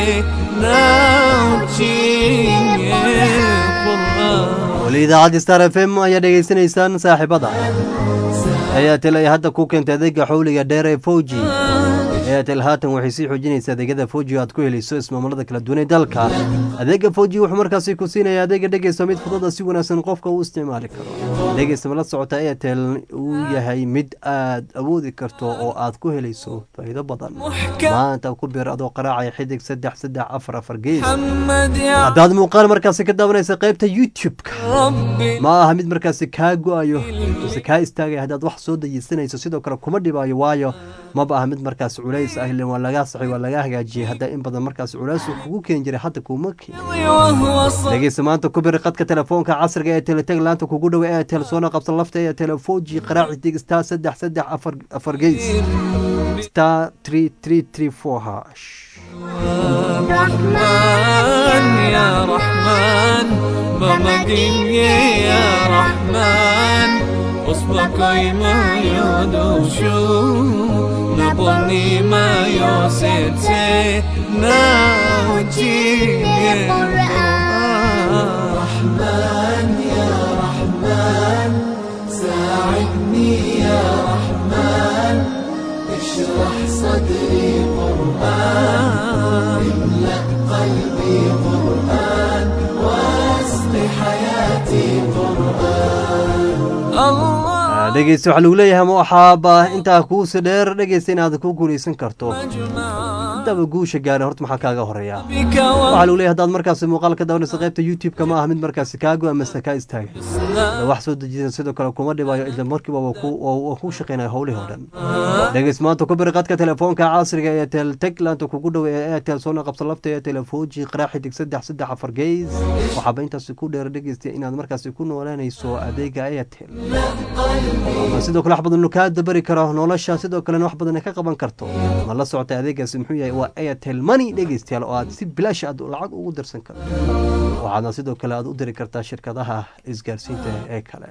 ناوتشيني قرآن.
weli idaacadda star f m ayaa dhegeysanaysaan saaxiibada. airtel ay hadda ku keentay adeega xawliga dheer ee foji. airtel haatan waxay sii xoojinaysaa adeegyada foji aad ku helayso ismaamulada kala duwan ee dalka. adeega foji wuxuu markaasi ku siinaya adeega dhegeysta mid fudud si wanaagsan qofka uu isticmaali karo. dhegeysta la socota airtel uu yahay mid aad awoodi karto oo aad ku helayso faa'iido badan. maanta ku biir adoo qaraacaya xidig saddex saddex afar afar gees. haddaad muuqaal markaasi ka daawanaysa qaybta youtube-ka ma aha mid markaasi kaa go-ayo mise kaa istaagaya haddaad wax soo dayeysanayso sidoo kale kuma dhibaayo waayo maba aha mid markaas culays ah ilen waa lagaa saxay waa lagaa hagaajiyey hadda in badan markaas culays uu kugu keeni jiray hadda kuuma keeni. dhegeysta maanta ku biri qadka telefoonka casriga ee teleteg laanta kugu dhowa ee tel soona qabsan lafta ee telefoji qaraaci dig star saddex saddex afar afar geys star three three three four hash.
رحمن يا رحمن بمجيني يا رحمن أصبحك ما يدوشو نبني ما يوسيتي ناوتشيني قرآن. رحمن يا رحمن ساعدني يا رحمن اشرح صدري قرآن املأ قلبي قرآن واسق حياتي قرآن. الله
dhegeysta waxaa lagu leeyahay ma waxaaba intaa kuusi dheer dhegeysta inaad ku guuleysan karto haddaba guusha gaara horta maxaa kaaga horeeya waxaa lagu leeyahay haddaad markaasi muuqaal ka daawanayso qaybta youtube-ka ma aha mid markaasi kaago amase kaa istaaga wax soo dejisa sidoo kale kuma dhibayo isla markiiba waa ku shaqeynaya howlihii oo dhan dhegeys maanta ku biri qadka telefoonka casriga ee tel tegland kugu dhow ee airtel soona qabsa lafta ee telefoji qaraaxi dig saddex saddex afar geys waxaaba intaasi ku dheer dhegeysta inaad markaasi ku noolaanayso adeega airtel sidoo kale wax badan kaa dabari karo nolosha sidoo kalena wax badan ka qaban karto ma la socota adeegaasi muxuu yahay waa airtel money dhegeystayaal oo aad si bilaash aad lacag ugu dirsan karto waxaadna sidoo kale aad u diri kartaa shirkadaha isgaarsiinta ee kale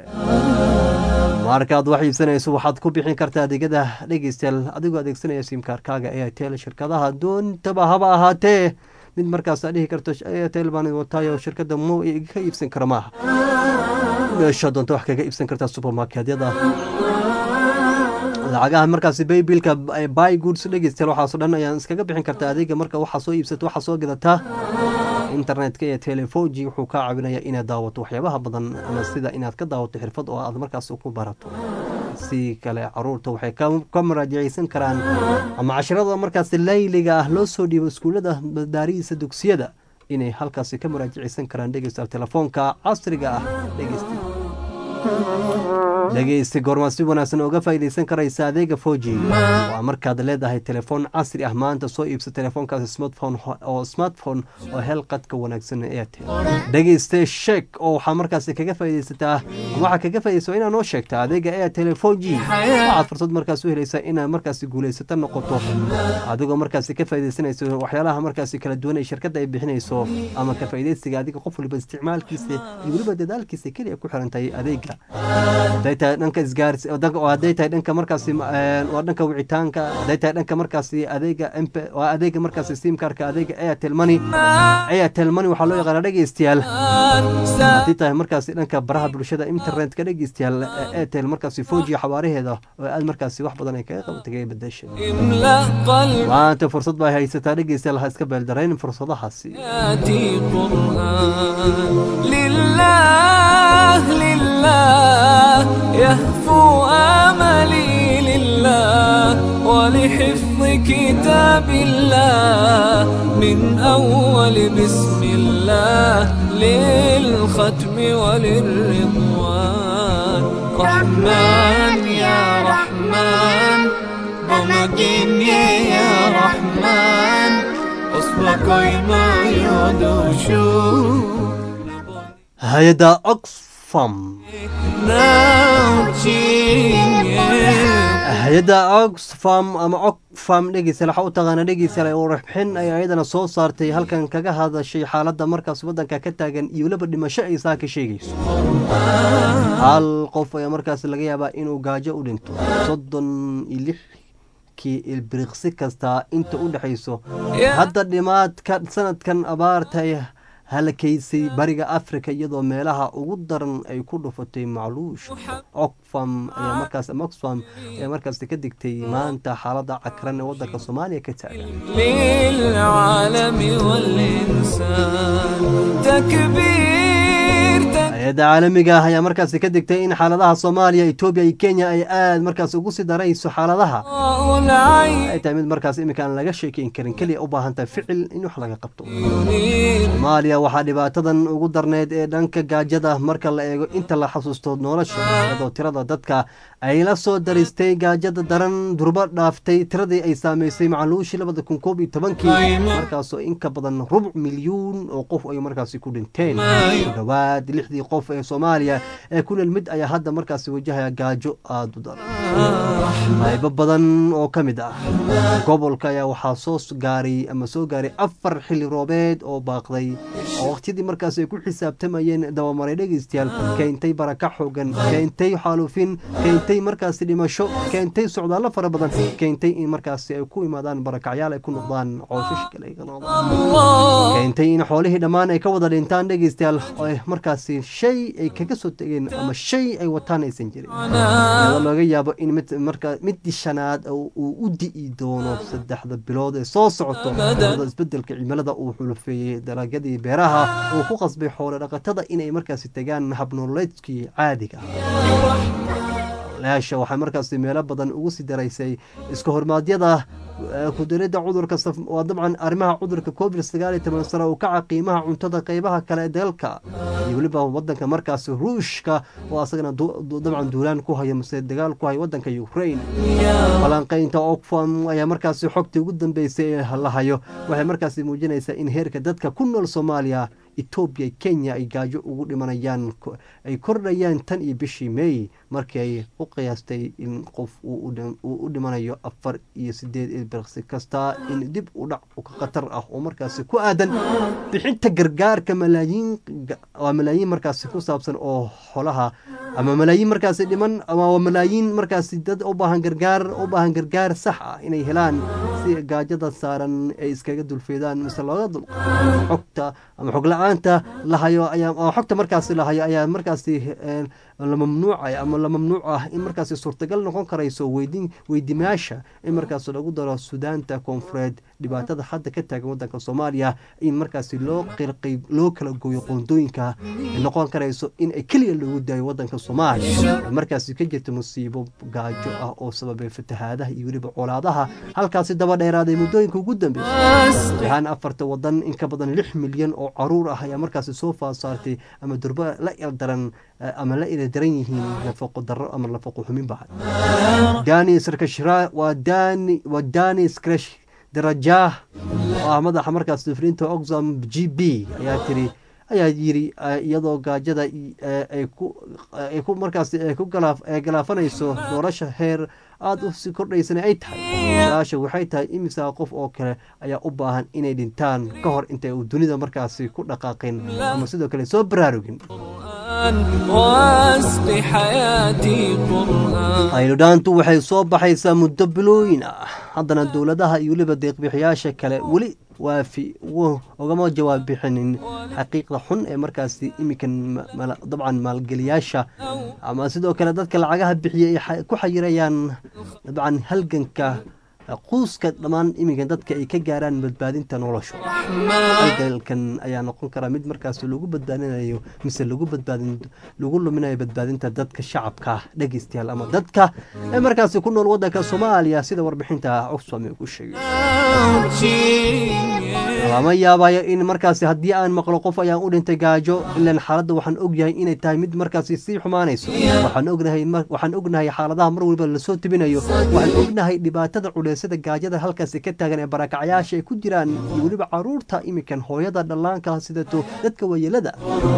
markaad wax iibsanayso waxaad ku bixin kartaa adeegyada dhegeystayaal adigoo adeegsanaya simkaarkaaga airtel shirkadaha doontaba haba ahaatee mid markaas aad dhihi karto airtel baan wataayo shirkada mo ka iibsan kara maaha meesha doonta wax kaga iibsan kartaa supermarketyada lacagaha markaasi baybilka buy goods dhegeystayaal waxaasoo dhan ayaan iskaga bixin kartaa adeega marka waxaa soo iibsato waxaa soo gadataa internetka iyo telefoji wuxuu kaa caawinayaa inaad daawato waxyaabaha badan ama sida inaad ka daawato xirfad oo aad markaas ku barato si kale caruurta waxay ka maraajicaysan karaan ama cashirada markaasi layliga ah loo soo dhiibo iskuullada madaarihiisa dugsiyada inay halkaasi ka maraajicaysan karaan dhegeystayaal telefoonka casriga ah dhegeysta dhegeysta goormaa si wanaagsan uga faa'iidaysan karaysa adeega foji waa markaad leedahay telefoon casri ah maanta soo iibsa telefoonkaasi smartphone oo smartphone oo hel qadka wanaagsan ee airtel dhegeysta sheeg oo waxaa markaasi kaga faa'iidaysataa waxaa kaga faa'iidaysa inaad noo sheegta adeega airtel foji waxaad fursad markaas u helaysaa inaad markaasi guulaysato noqoto adigoo markaasi ka faa'iidaysanayso waxyaalaha markaasi kala duwan ee shirkadda ay bixinayso ama ka faa'iidaysiga adiga qof waliba isticmaalkiisa iyo weliba dadaalkiisa keliya ku xiran tahay adeega haday tahay dhanka isgaarsi haday tahay dhanka markaasi waa dhanka wicitaanka haday tahay dhanka markaasi adeega mp waa adeega markaasi simkarka adeega airtel money airtel money waxaa loo yaqaana dhegeystayaal haddii tahay markaasi dhanka baraha bulshada internetka dhegeystayaal airtel markaasi foji xawaaraheeda oo aad markaasi wax badan ay kaga qabatay kaga bedeshay maanta fursad baa haysataa dhegeystayaal ha iska beeldarayn fursadahaasi
يهفو آملي لله ولحفظ كتاب الله من أول بسم الله للختم وللرضوان رحمن يا رحمن بمجيني يا رحمن أصبك ما يدوشو
هيدا أقصفم hay-adda oxfam ama oxfam dhegeystayaal waxaa u taqaana dhegeystayaal oo warbixin ay ayadana soo saartay halkan kaga hadashay xaaladda markaas waddanka ka taagan iyo weliba dhimasho ay saa ka sheegayso hal qof ayaa markaas laga yaabaa inuu gaajo u dhinto soddon iyo lixkii ilbiriqsi kasta inta u dhexayso hadda dhimaadka sanadkan abaartay halakaysay bariga afrika iyadoo meelaha ugu daran ay ku dhufatay macluush oxfam ayaa markaas ama oxfam ayaa markaas ka digtay maanta xaaladda cakran ee waddanka soomaaliya ka taagan hay-adda caalamiga ah ayaa markaasi ka digtay in xaaladaha soomaaliya etoobiya iyo kenya ay aad markaas ugu sii darayso xaaladaha ay tahay mid markaas iminka aan laga sheekeyn karin keliya u baahan tahay ficil in wax laga qabto soomaaliya waxaa dhibaatadan ugu darneyd ee dhanka gaajada marka la eego inta la xasuusto nolosha iyadoo tirada dadka ay la soo daristay gaajada daran durba dhaaftay tiradii ay saameysay macluushii labada kun koob iyo tobankii markaasoo in ka badan rubuc milyuun oo qof ay markaasi ku dhinteen ku dhowaad lixdii qof ee soomaaliya ee ku nool mid ayaa hadda markaasi wajahaya gaajo aada u daran qaybo badan oo ka mid ah gobolka ayaa waxaa soo gaaray ama soo gaaray afar xilli roobeed oo baaqday oo waqtiyadii markaas ay ku xisaabtamayeen dabamaray dhegeystayaal keentay baraka xoogan keentay xaalufin keentay markaasi dhimasho keentay socdaallo fara badan keentay in markaasi ay ku imaadaan barakacyaal ay ku noqdaan cooshash kale ay ka noqdaan keentay in xoolihii dhammaan ay ka wada dhintaan dhegeystayaal oo markaasi shay ay kaga soo tegeen ama shay ay wataan aysan jirin iyadoo laga yaabo in mid markaa midii shanaad uu u di'i doono saddexda bilood ee soo socoto iyadoo isbedelka cimilada uu xulufeeyey dalagyadii beeraha uu ku qasbay xoolo dhaqatada inay markaasi tagaan habnololeedkii caadiga laasha waxay markaasi meelo badan ugu sii daraysay iska hormaadyada kudarida cudurka waa dabcan arrimaha cudurka covid sagaal iyo toban sare uu kaca qiimaha cuntada qeybaha kale ee dalka iyo weliba wadanka markaasi ruushka oo asagana dabcan duulaan ku haya mase dagaal ku haya wadanka ukraine falanqeynta oxfam ayaa markaasi xogtii ugu dambeysay ee la hayo waxay markaasi muujinaysaa in heerka dadka ku nool soomaaliya etoobiya kenya ay gaajo ugu dhimanayaan ay kordhayaan tan iyo bishii may markii ay u qiyaastay in qof uu u dhimanayo afar iyo sideed ilbirqsi kasta in dib u dhac ka khatar ah oo markaasi ku aadan bixinta gargaarka malaayiin waa malaayiin markaasi ku saabsan oo xolaha ama malaayiin markaasi dhiman ama malaayiin markaasi dad u baahan gargaar u baahan gargaar sax ah inay helaan si gaajada saaran ay iskaga dulfeedaan mise looga dul xogta ama xog la-aanta lahayo ayaa xogta markaasi lahayo ayaa markaasi la mamnuucay ama la mamnuuc ah in markaasi suurtagal noqon karayso weydiin weydimayaasha in markaasi lagu daro sudaanta koonfureed dhibaatada hadda ka taagan wadanka soomaaliya in markaasi loo qirqay loo kala gooyo qoondooyinka noqon karayso in ay keliya loogu daayo wadanka soomaaliya markaasi ka jirta musiibo gaajo ah oo sababay fatahaadaha iyo weliba colaadaha halkaasi daba dheeraaday muddooyinka ugu dambeysay ahaan afarta wadan in ka badan lix milyan oo caruur ah ayaa markaasi soo faasaartay ama durba la ildaran ama la ildaran yihiin nafaqo darro ama nafaqo xumin baa dani sarkashra waa dani waa dani skrash darajah oo madaxa markaas difrinta oxfam g b ayaa tiri ayaa yiri iyadoo gaajada ay ku ay ku markaas ay ku galaaf ay galaafanayso nolosha heer aad u sii kordhaysana ay tahay su'aasha waxay tahay imisa qof oo kale ayaa u baahan inay dhintaan ka hor intay uu dunida markaasi ku dhaqaaqin ama sidoo kale soo baraarugin ayludaantu waxay soo baxaysaa muddo bilooyin ah haddana dowladaha iyo weliba deeqbixiyaasha kale weli waafi ugama jawaab bixinin xaqiiqda xun ee markaasi iminkan dabcan maalgeliyaasha ama sidoo kale dadka lacagaha bixiya ay ku xayirayaan dabcan halganka quuska dhammaan iminkan dadka ay ka gaaraan badbaadinta nolosha halgalkan ayaa noqon karaa mid markaas lagu badbaadinayo mise lagu badbaadin lagu luminayo badbaadinta dadka shacabka dhegeystayaal ama dadka ee markaas ku nool wadanka Soomaaliya sida warbixinta Oxfam ku sheegay lama yaabayo in markaas haddii aan maqlo qof ayaan u dhintay gaajo ilaan xaaladda waxaan ogyahay inay tahay mid markaas sii xumaanayso waxaan ognahay waxaan ognahay xaaladaha mar walba la soo tibinayo waxaan ognahay dhibaatada culeysada gaajada halkaas ka taagan ee barakacayaasha ay ku jiraan iyo weliba caruurta imikan hooyada dhallaanka sidato dadka wayeelada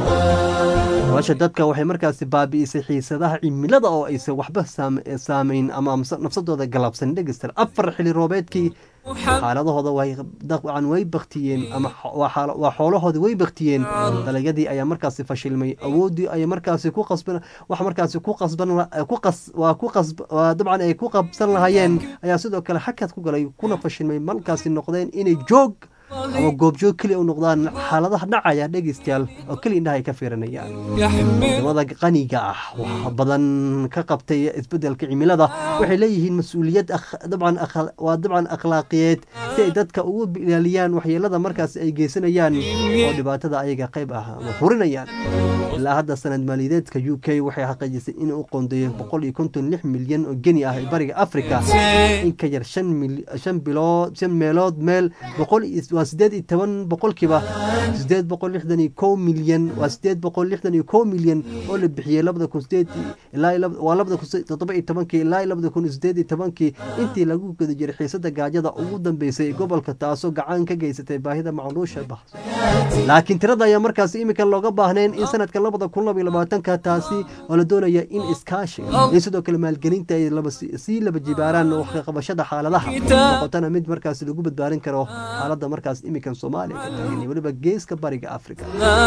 nolosha dadka waxay markaas baabi'isay xiisadaha cimilada oo aysan waxba saameyn ama nafsadooda galabsan dhegeystar afar xili roobeedkii xaaladahooda way dabcan way baktiyeen ama waa xoolahooda way baktiyeen dalagyadii ayaa markaasi fashilmay awoodii ay markaasi ku qasban wax markaasi ku qasban ku qas waa ku qasb dabcan ay ku qabsan lahaayeen ayaa sidoo kale xakad ku galay kuna fashilmay malkaasi noqdeen inay joog ama goobjoog keliya u noqdaan xaaladaha dhacaya dhegeystayaal oo keliya indhaha ay ka fiirinayaan wadamada qaniga ah waxa badan ka qabtay isbedelka cimilada waxay leeyihiin mas-uuliyad dabcan waa dabcan akhlaaqiyeed si ay dadka ugu ilaaliyaan waxyeelada markaas ay geysanayaan oo dhibaatada ayaga qayb ah ama hurinayaan ilaa hadda sanad maaliyadeedka U K waxay xaqiijisay in uu qoondeeyo boqol iyo konton iyo lix milyan oo geni ah ee bariga Afrika in ka yar shan bilood shan meelood meel boqol waa sideed iyo toban boqolkiiba sideed boqol lixdan iyo kow milyan waa sideed boqol lixdan iyo kow milyan oo la bixiyay labada kun sideed ilaa waa labada kun toddoba iyo tobankii ilaa labada kun sideed iyo tobankii intii lagu guda jiray xiisada gaajada ugu dambeysay gobolka taasoo gacan ka geysatay baahida macluusha baxsan laakiin tirada ayaa markaas iminkan looga baahnayn in sanadka labada kun laba iyo labaatanka taasi oo la doonaya in iskaashi iyo sidoo kale maalgelinta ay laba sii laba jibaaraan wax ka qabashada xaaladaha noqotana mid markaas lagu badbaarin karo xaaladda markaas iminkan Soomaaliya ka taagan waliba geeska bariga Afrika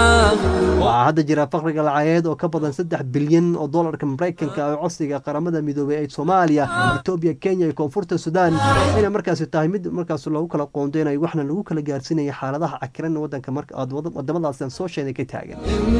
waxaa hadda jira faqriga lacageed oo ka badan saddex bilyan oo doolarka Mareykanka oo codsiga qaramada midoobay ee Soomaaliya Ethiopia Kenya iyo Koonfurta Suudaan inay markaas tahay mid markaas lagu kala qoondeynayo waxna lagu kala gaarsiinayo xaaladaha cakiran wadanka marka wadamadaas soo sheegay ka taagan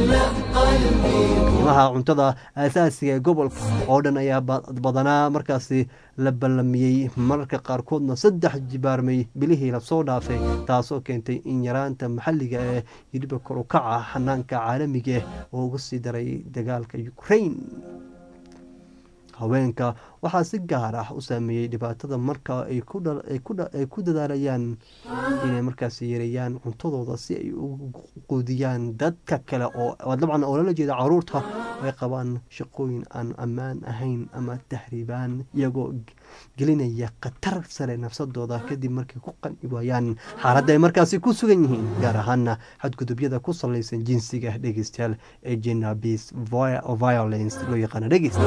qiimaha cuntada asaasiga ee gobolka oo dhan ayaa badanaa markaas la ballamiyay marka qaarkoodna saddex jibaarmay bilihii la soo dhaafay taasoo keentay in yaraanta maxalliga ee yidhiba kor u kaca xanaanka caalamiga oo uga sii daray dagaalka Ukraine haweenka waxaa si gaar ah u saameeyey dhibaatada marka ay ku dadaalayaan inay markaas yareeyaan cuntadooda si ay u quudiyaan dadka kale oo dabcan oo lala jeeda caruurta ay qabaan shaqooyin aan ammaan ahayn ama tahriibaan iyagoo gelinaya khatar sare nafsadooda kadib markay ku qanci waayaan xaaladda ay markaasi ku sugan yihiin gaar ahaana xadgudubyada ku salaysan jinsiga dhegeystayaal ee gender based violence loo yaqaano dhegeysta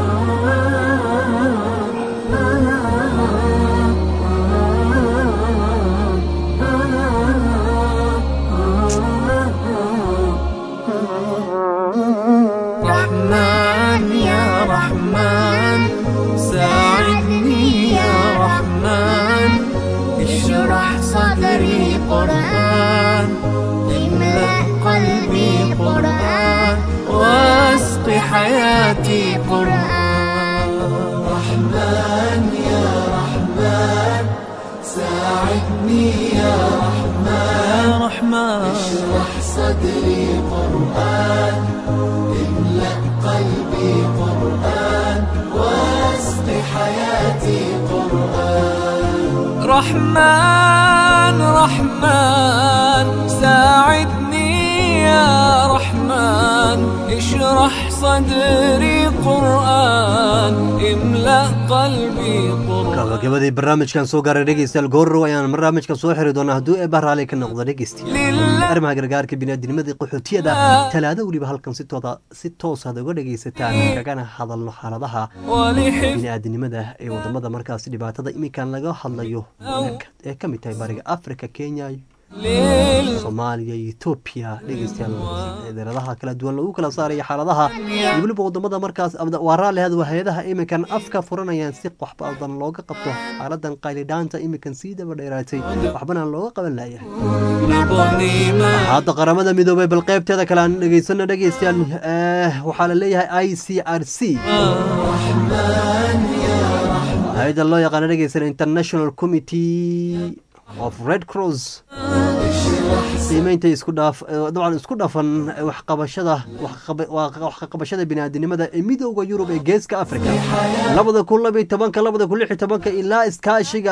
رحمن يا رحمن ساعدني يا رحمن اشرح صدري قرآن املأ قلبي قرآن واسق حياتي قرآن رحمن يا رحمن ساعدني يا رحمن رحمن اشرح صدري قرآن املأ قلبي قرآن واسق حياتي قرآن رحمن رحمن ساعدني يا رحمن اشرح صدري قرآن املأ قلبي قرآن
gabagabadii barnaamijkan soo gaaray dhegeystayaal goorrow ayaan barnaamijka soo xiri doonaa hadduu eebba raali ka noqdo dhegeystayaal arrimaha gargaarka biniaadamnimada qaxootiyada talaado weliba halkan si tooda si toos aad uga dhegeysataan kagana hadalno xaaladaha biniaadamnimada ee wadamada markaas dhibaatada iminkan laga hadlayo ee ka mid tahay bariga africa kenya soomaaliya iyo etoobiya dhegeystayaal deeradaha kala duwan lagu kala saaraya xaaladaha iyo weliba wadamada markaas waa raalliheed waa hay-adaha iminkan afka furanayaan si waxba aldan looga qabto xaaladan qaylidhaanta iminkan sii daba dheeraatay waxbana looga qaban layahay hadda qaramada midoobay bal qaybteeda kale aan dhegeysano dhegeystayaal waxaa la leeyahay i c r c hay-ada loo yaqaano dhegeysana international committee of red cross qiimeynta isku dhaaf dabcan isku dhafan waxqabashada waxqabashada biniaadamnimada ee midooda yurub ee geeska africa labada kun labiyo tobanka labada kun lix iyo tobanka ilaa iskaashiga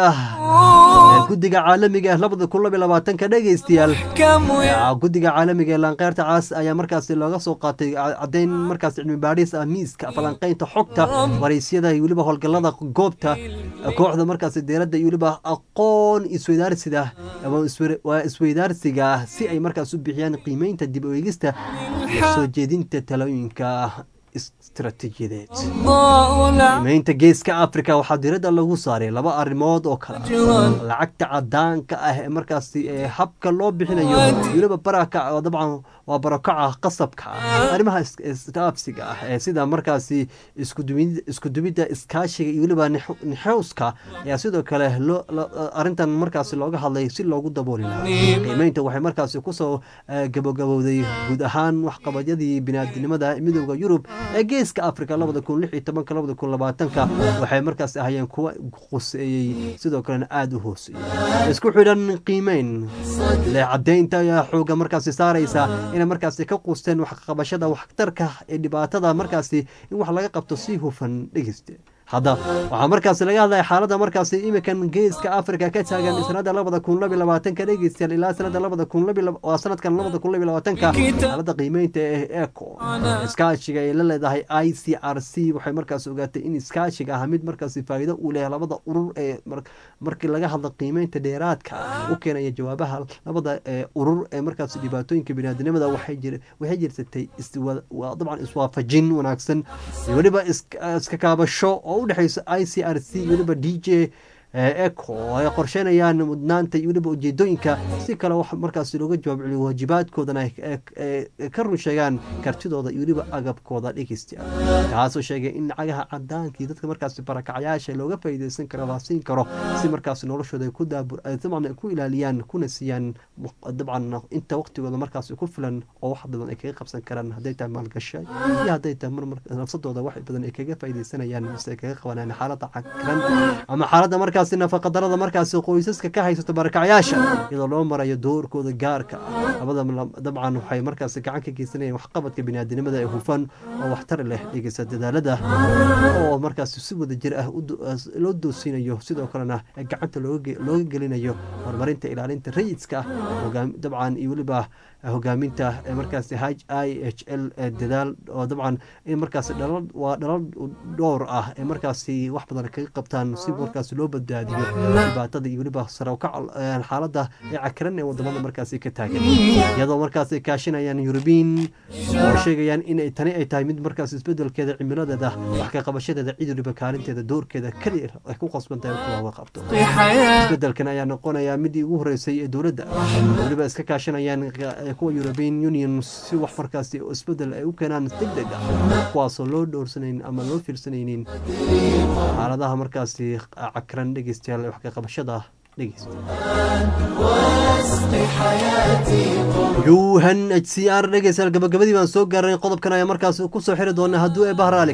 guddiga caalamiga ah labada kun labiyo labaatanka dhegeystayaal guddiga caalamiga ee laanqeyrta caas ayaa markaasi looga soo qaatay caddeyn markaas cilmi baadhis ah miiska falanqeynta xogta waraysyada iyo weliba howlgallada goobta kooxda markaasi deeradda iyo weliba aqoon isweydaarsiga waa isweydaarsiga si ay markaas u bixiyaan qiimeynta dib u eegista soo jeedinta talooyinka istaraatiijiyadeed qiimeynta geeska africa waxaa diiradda lagu saaray laba arrimood oo kale lacagta cadaanka ah ee markaasi habka loo bixinayo weliba baraka oo dabcan waa barakaca qasabka arrimaha istaafsiga ah ee sida markaasi isku dubidda iskaashiga iyo weliba nixowska ayaa sidoo kale arrintan markaasi looga hadlay si loogu dabooli lahaa qiimeynta waxay markaasi kusoo gabogabowday guud ahaan waxqabadyadii biniaadamnimada midooda yurub ee geeska africa labada kun lix iyo tobanka labada kun labaatanka waxay markaas ahayeen kuwa quseeyey sidoo kalena aada u hooseeyey isku xidhan qiimeyn le caddeynta ayaa xooga markaasi saaraysa inay markaasi ka quusteen waxqabashada waxtarka ee dhibaatada markaasi in wax laga qabto si hufan dhegeyste hadda waxaa markaasi laga hadlaya xaaladda markaasi iminkan geeska africa ka taagan sanada labada kun labiyo labaatanka dhegeystayaal ilaa sanada labada kun waa sanadkan labada kun labiyo labaatanka xaaladda qiimeynta ee eco iskaashiga ay la leedahay i c r c waxay markaasi ogaatay in iskaashiga ah mid markaasi faa'iido u leh labada urur ee markii laga hadla qiimeynta dheeraadka u keenaya jawaabaha labada urur ee markaasi dhibaatooyinka biniaadamnimada waxay jirsatay dabcan iswaafajin wanaagsan iyo weliba iska kaabasho oo u dhexeyso i c r c weliba d j eco ay qorsheynayaan mudnaanta iyo weliba ujeedooyinka si kale wax markaasi looga jawaab celiyo waajibaadkoodana ka run sheegaan kartidooda iyo weliba agabkooda dhegeystayaal taasoo sheegay in lacagaha cadaanka iyo dadka markaasi barakacyaasha looga faa'iideysan karo laasiin karo si markaasi noloshooda ay ku daabur dabcan ku ilaaliyaan kuna siiyaan dabcan inta waqtigooda markaasi ku filan oo wax badan ay kaga qabsan karaan hadday tahay maalgashay iyo hadday tahay marmar nafsadooda wax badan ay kaga faa'iideysanayaan mise ay kaga qabanayaan xaaladda cagran ama xaaladda marka markaasi nafaqadarada markaasi qoysaska ka haysato barakacyaasha iyadoo loo marayo doorkooda gaarka ah labada dabcan waxay markaasi gacan ka geysanayaan waxqabadka biniaadanimada ee hufan oo waxtar leh dhegeysa dadaalada oo markaasi si wada jir ah loo doosinayo sidoo kalena gacanta looga gelinayo horumarinta ilaalinta rayidka dabcan iyo weliba hogaaminta markaasi h i h l dadaal oo dabcan in markaasi dhalal waa dhalal dhowr ah ee markaasi wax badan kaga qabtaan si markaasi loo badbaadiyo dhibaatada iyo weliba sare u kac xaaladda ee cakaran ee wadamada markaasi ka taagan iyadoo markaasi kaashinayaan yurubiin oo sheegayaan in tani ay tahay mid markaasi isbedelkeeda cimiladeeda wax ka qabashadeeda cid waliba kaalinteeda doorkeeda kaliya ay ku qasbantahay in looga qabto isbedelkan ayaa noqonaya midii ugu horeysay ee dowladda waliba iska kaashanayaan kuwa European Union si wax markaasi isbedel ay u keenaan degdeg ah kuwaasoo loo dhowrsanayn ama loo fiirsanaynin xaaladaha markaasi cakran dhegeystayaal wax ka qabashada yuhan h c r dhegeystayaal gabagabadii baan soo gaaray qodobkan ayaa markaasi ku soo xiri doona hadduu ee bahraali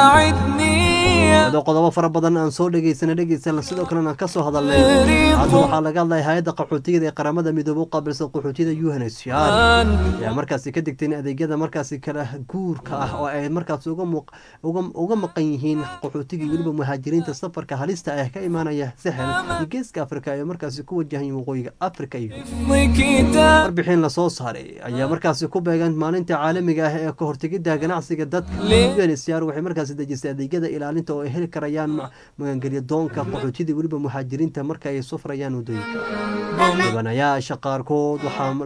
kale qodobo fara badan aan soo dhegeysana dhegeystayaal sidoo kalena aan ka soo hadalnay hadda waxaa laga hadlaya hay-adda qaxootiga ee qaramada midoobay u qaabilsan qaxootiyada U N H C R ayaa markaasi ka digtay in adeegyada markaasi kala guurka ah oo ay markaasi uga uga maqan yihiin qaxootiga iyo weliba muhaajiriinta safarka halista ah ka imaanaya Sahel iyo Geeska Afrika ay markaasi ku wajahan waqooyiga Afrika iyo warbixin la soo saaray ayaa markaasi ku beegan maalinta caalamiga ah ee ka hortagida ganacsiga dadka U N H C R waxay markaasi dejisay adeegyada ilaalinta oo ay heli karayaan magangelyo doonka qaxootiyada weliba muhaajiriinta marka ay safrayaan wadooyinka dhibanayaasha qaarkood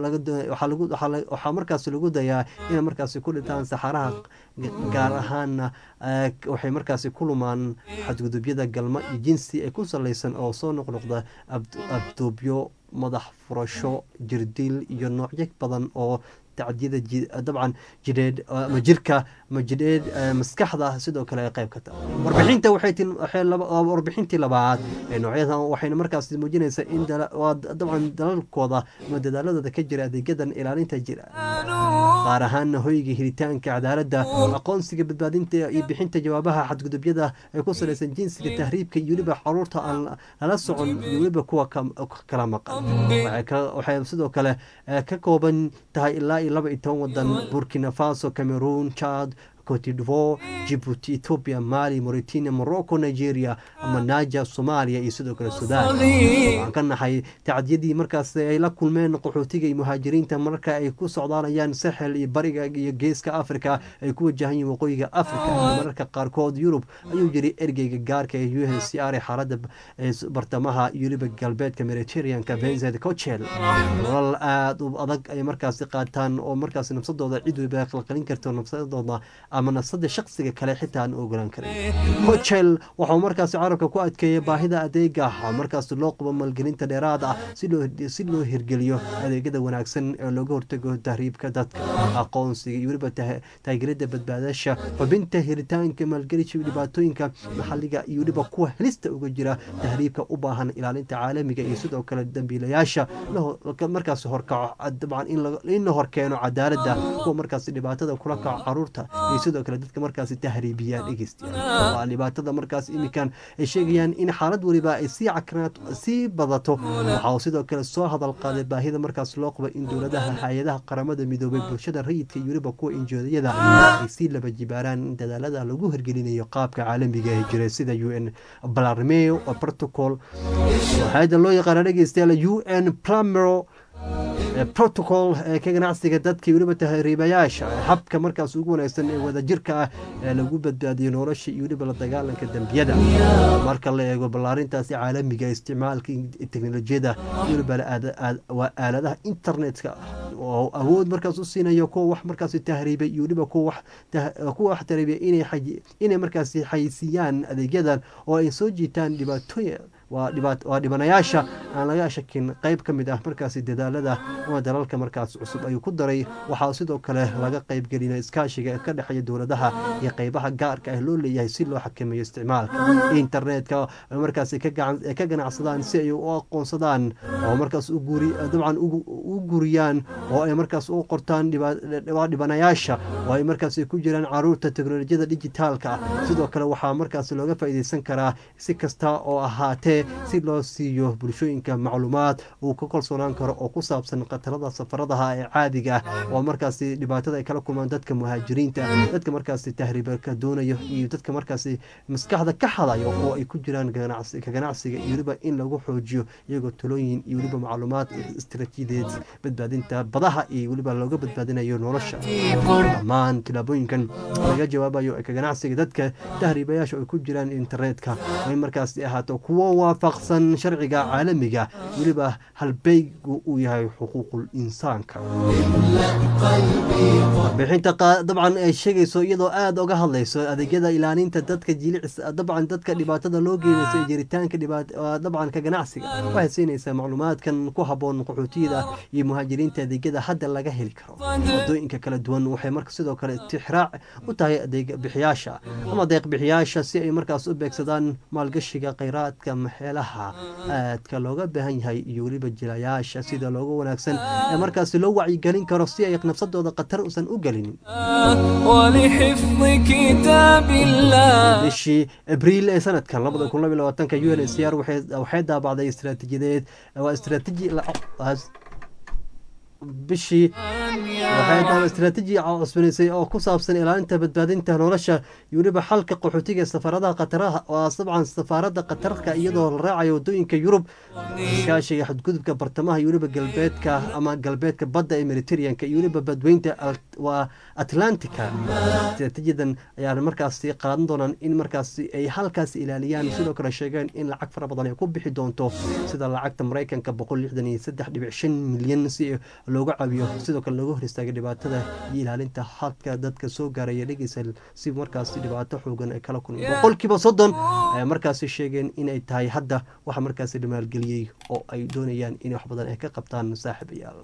waxaa markaasi lagu dayaa inay markaasi ku dhintaan saxaraha gaar ahaana waxay markaasi ku lumaan xadgudubyada galma iyo jinsi ee ku salaysan oo soo noqnoqda abduubyo madax furasho jirdil iyo noocyo badan oo tacdiyada dabcan jidheed ama jirka ama jidheed maskaxda sidoo kale ay qayb ka tahay warbixinta waxay warbixintii labaad ee noocyadan waxayna markaasi muujinaysaa in dabcan dalalkooda ama dadaaladooda ka jira adeegyadan ilaalinta jira qaar ahaana hoyga helitaanka cadaaladda aqoonsiga badbaadinta iyo bixinta jawaabaha xadgudubyada ee ku salaysan jinsiga tahriibka iyo weliba caruurta aan lala socon iyo weliba kuwa kala maqan waxay sidoo kale ka kooban tahay ilaa iyo laba iyo toban wadan Burkina Faso, Cameroon, Chad, Cote d'Ivoire, Djibouti, Ethiopia, Mali, Mauritania, Morocco, Nigeria, ama Niger, Soomaaliya iyo sidoo kale Sudan. Waxaan ka nahay tacdiyadii markaas ay la kulmeen qaxootiga iyo muhaajiriinta marka ay ku socdaalayaan Sahel iyo bariga iyo Geeska Afrika ay ku wajahan yihiin waqooyiga Afrika mararka qaarkood Yurub ayuu jiray ergeyga gaarka ee U N H C R ee xaaladda bartamaha iyo weliba galbeedka Mediterranean-ka Vincent Cochel nolol aad u adag ay markaasi qaataan oo markaasi nafsadooda cid waliba qalqalin karto nafsadooda ama nafsada shakhsiga kale xitaa aan ogolaan karin Cochel wuxuu markaasi carabka ku adkeeyay baahida adeega markaas loo qabo maalgelinta dheeraad ah si loo si loo hirgeliyo adeegyada wanaagsan ee looga hortago tahriibka dadka aqoonsiga iyo weliba taageerada badbaadasha xubinta hiritaanka maalgelinta dhibaatooyinka maxalliga iyo weliba kuwa helista uga jira tahriibka u baahan ilaalinta caalamiga iyo sidoo kale dambiilayaasha markaas horkaco dabcan in la horkeeno cadaaladda kuwa markaas dhibaatada kula kaco caruurta iyo sidoo kale dadka markaasi tahriibiyaan dhegeystayaal waa dhibaatada markaas iminkan ay sheegayaan in xaalad waliba ay sii cakraato sii badato waxaa sidoo kale soo hadal qaaday baahida markaas loo qabo in dowladaha hay-adaha qaramada midoobay bulshada rayidka iyo weliba kuwa injoodayada ay sii laba jibaaraan dadaalada lagu hirgelinayo qaabka caalamiga ee jira sida U N Palermo protocol hay'adda loo yaqaan dhegeystayaal U N Palermo protocol ee ka ganacsiga dadka iyo weliba tahriibayaasha habka markaas ugu wanaagsan ee wadajirka ah ee lagu badbaadiyo nolosha iyo weliba la dagaalanka dambiyada marka la eego ballaarintaasi caalamiga isticmaalka teknolojiyada iyo weliba aaladaha internetka oo awood markaas u siinayo kuwa wax markaas tahriibay iyo weliba kuwa wax kuwa wax tahriibay inay inay markaas xayisiiyaan adeegyadan oo ay soo jiitaan dhibaatooyin waa dhibanayaasha aan laga shakin qayb ka mid ah markaasi dadaalada ama dalalka markaas cusub ayuu ku daray waxaa sidoo kale laga qayb gelinaya iskaashiga ka dhexeeya dowladaha iyo qaybaha gaarka ah loo leeyahay si loo xakameeyo isticmaalka internetka markaasi ka ganacsadaan si ay u aqoonsadaan oo markaas u guuri dabcan u guriyaan oo ay markaas u qortaan dhibanayaasha oo ay markaas ku jiraan caruurta teknolojiyada dijitaalka sidoo kale waxaa markaas looga faa'iideysan karaa si kasta oo ahaatee si loo siiyo bulshooyinka macluumaad uu ka kalsoonaan karo oo ku saabsan khatarada safaradaha ee caadiga ah oo markaasi dhibaatada ay kala kulmaan dadka muhaajiriinta dadka markaasi tahriibka doonayo iyo dadka markaasi maskaxda ka xadayo oo ay ku jiraan ganacsi ka ganacsiga iyo weliba in lagu xoojiyo iyagoo talooyin iyo weliba macluumaad istiraatiijiyadeed badbaadinta badaha iyo weliba looga badbaadinayo nolosha dhammaan tilaabooyinkan laga jawaabayo ka ganacsiga dadka tahriibayaasha ay ku jiraan internetka ay markaasi ahaato kuwo waafaqsan sharciga caalamiga weliba halbeygu uu yahay xuquuqul insaanka bixinta dabcan ay sheegayso iyadoo aada uga hadlayso adeegyada ilaalinta dadka jilicis dabcan dadka dhibaatada loo geenayso ee jiritaanka dabcan ka ganacsiga waxay siinaysaa macluumaadkan ku haboon qaxootiyada iyo muhaajiriinta adeegyada hadda laga heli karo wadooyinka kala duwan waxay marka sidoo kale tixraac u tahay adeeg bixiyaasha ama deeq bixiyaasha si ay markaas u beegsadaan maalgashiga kheyraadka maxeelaha aadka looga baahan yahay iyo weliba jilayaasha sida looga wanaagsan ee markaasi loo wacyigelin karo si ay nafsadooda khatar usan u gelinin bishii abriil ee sanadkan labada kun labaiyo labaatanka u n s r waxay daabacday istiraatiijiyadeed waa istiraatiiji bishii waxay istiraatiiji cusbanaysay oo ku saabsan ilaalinta badbaadinta nolosha iyo weliba xalka qaxootiga safaaradaha khataraha waa dabcan safaarada khatarka iyadoo la raacayo wadooyinka yurub iskaashiga xadgudubka bartamaha iyo weliba galbeedka ama galbeedka badda ee mediterraneanka iyo weliba badweynta waa atlantica istiraatiijiyadan ayaa markaasi qaadan doonaan in markaasi ay halkaasi ilaaliyaan sidoo kale sheegeen in lacag fara badan ay ku bixi doonto sida lacagta maraykanka boqol lixdan iyo saddex dhibic shan milyan si looga caawiyo sidoo kale looga hor istaaga dhibaatada iyo ilaalinta xadka dadka soo gaaraya dhegeysa si markaasi dhibaato xoogan ay kala kulmeen boqolkiiba soddon ayaa markaasi sheegeen inay tahay hadda waxa markaasi dhamaalgeliyey oo ay doonayaan in wax badan ay ka qabtaan saaxiibayaal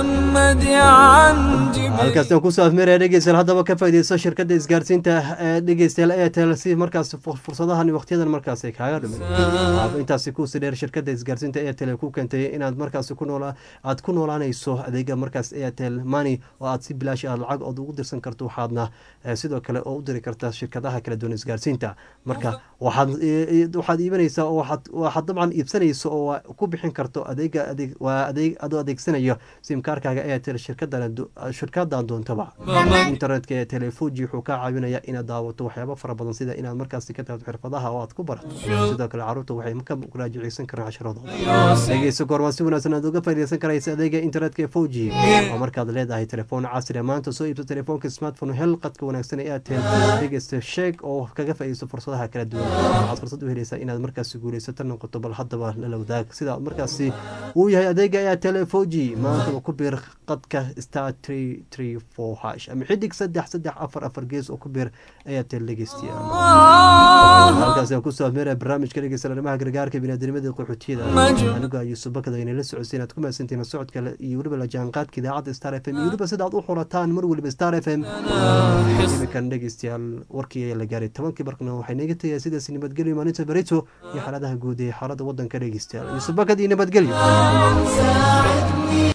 halkaasaan kusoo afmeeraya dhegeystayaal haddaba ka faaideyso shirkadda isgaarsiinta ee dhegeystayaal airtel si markaasi fursadahan waqtiyadan markaasi kaaga dhiman intaasi kuusii dheer shirkadda isgaarsiinta airtel ee ku keentay inaad markaasi ku noola aad ku noolaanayso adeega markaas airtel money oo aad si bilaash ah lacag ood ugu dirsan karto waxaadna sidoo kale oo u diri karta shirkadaha kala duwan isgaarsiinta marka waxaad waxaad iibanaysaa oo waxaad waxaad dabcan iibsanayso oo ku bixin karto adeega adeeg waa adeeg adoo adeegsanayo simkaarkaaga airtel shirkadana shirkadan doontaba internetka ee telefoji wuxuu kaa caawinayaa inaad daawato waxyaabo fara badan sida inaad markaasi ka taagto xirfadaha oo aad ku barato sidoo kale caruurta waxay ka raajiceysan karaan casharadooda dhegeyso goormaa si wanaagsan aad uga faaideysan karaysa adeega internetka foji oo markaad leedahay telefoon casri maanta soo iibso telefoonka smartphone hel qadka wanaagsan ee airtel dhegeysta sheeg oo kaga faaideyso fursadaha kala duwan waxaad fursad u helaysaa inaad markaasi guuleysato noqoto bal haddaba lala wadaag sida markaasi uu yahay adeega airtel foji maanta ku biir qadka star three three four hash ama xidig saddex saddex afar afar gees oo ku biir airtel dhegeystiya halkaas aan kusoo afmeeraya barnaamijka dhegeysta arrimaha gargaarka biniaadamada qaxootiyada aniga yuusuf bakada inay la socodsiin aad ku mahadsantihiin socodka iyo weliba la jaanqaadka idaacadda star f m iyo weliba sida aad u xulataan mar weliba star f m imikan dhegeystayaal warkii ayaa la gaaray tobankii barkna waxay naga tagay sidaas nabadgelyo maalinta berito iyo xaaladaha guud ee xaaladda wadanka dhegeystayaal yuusuf bakad iyo nabadgelyo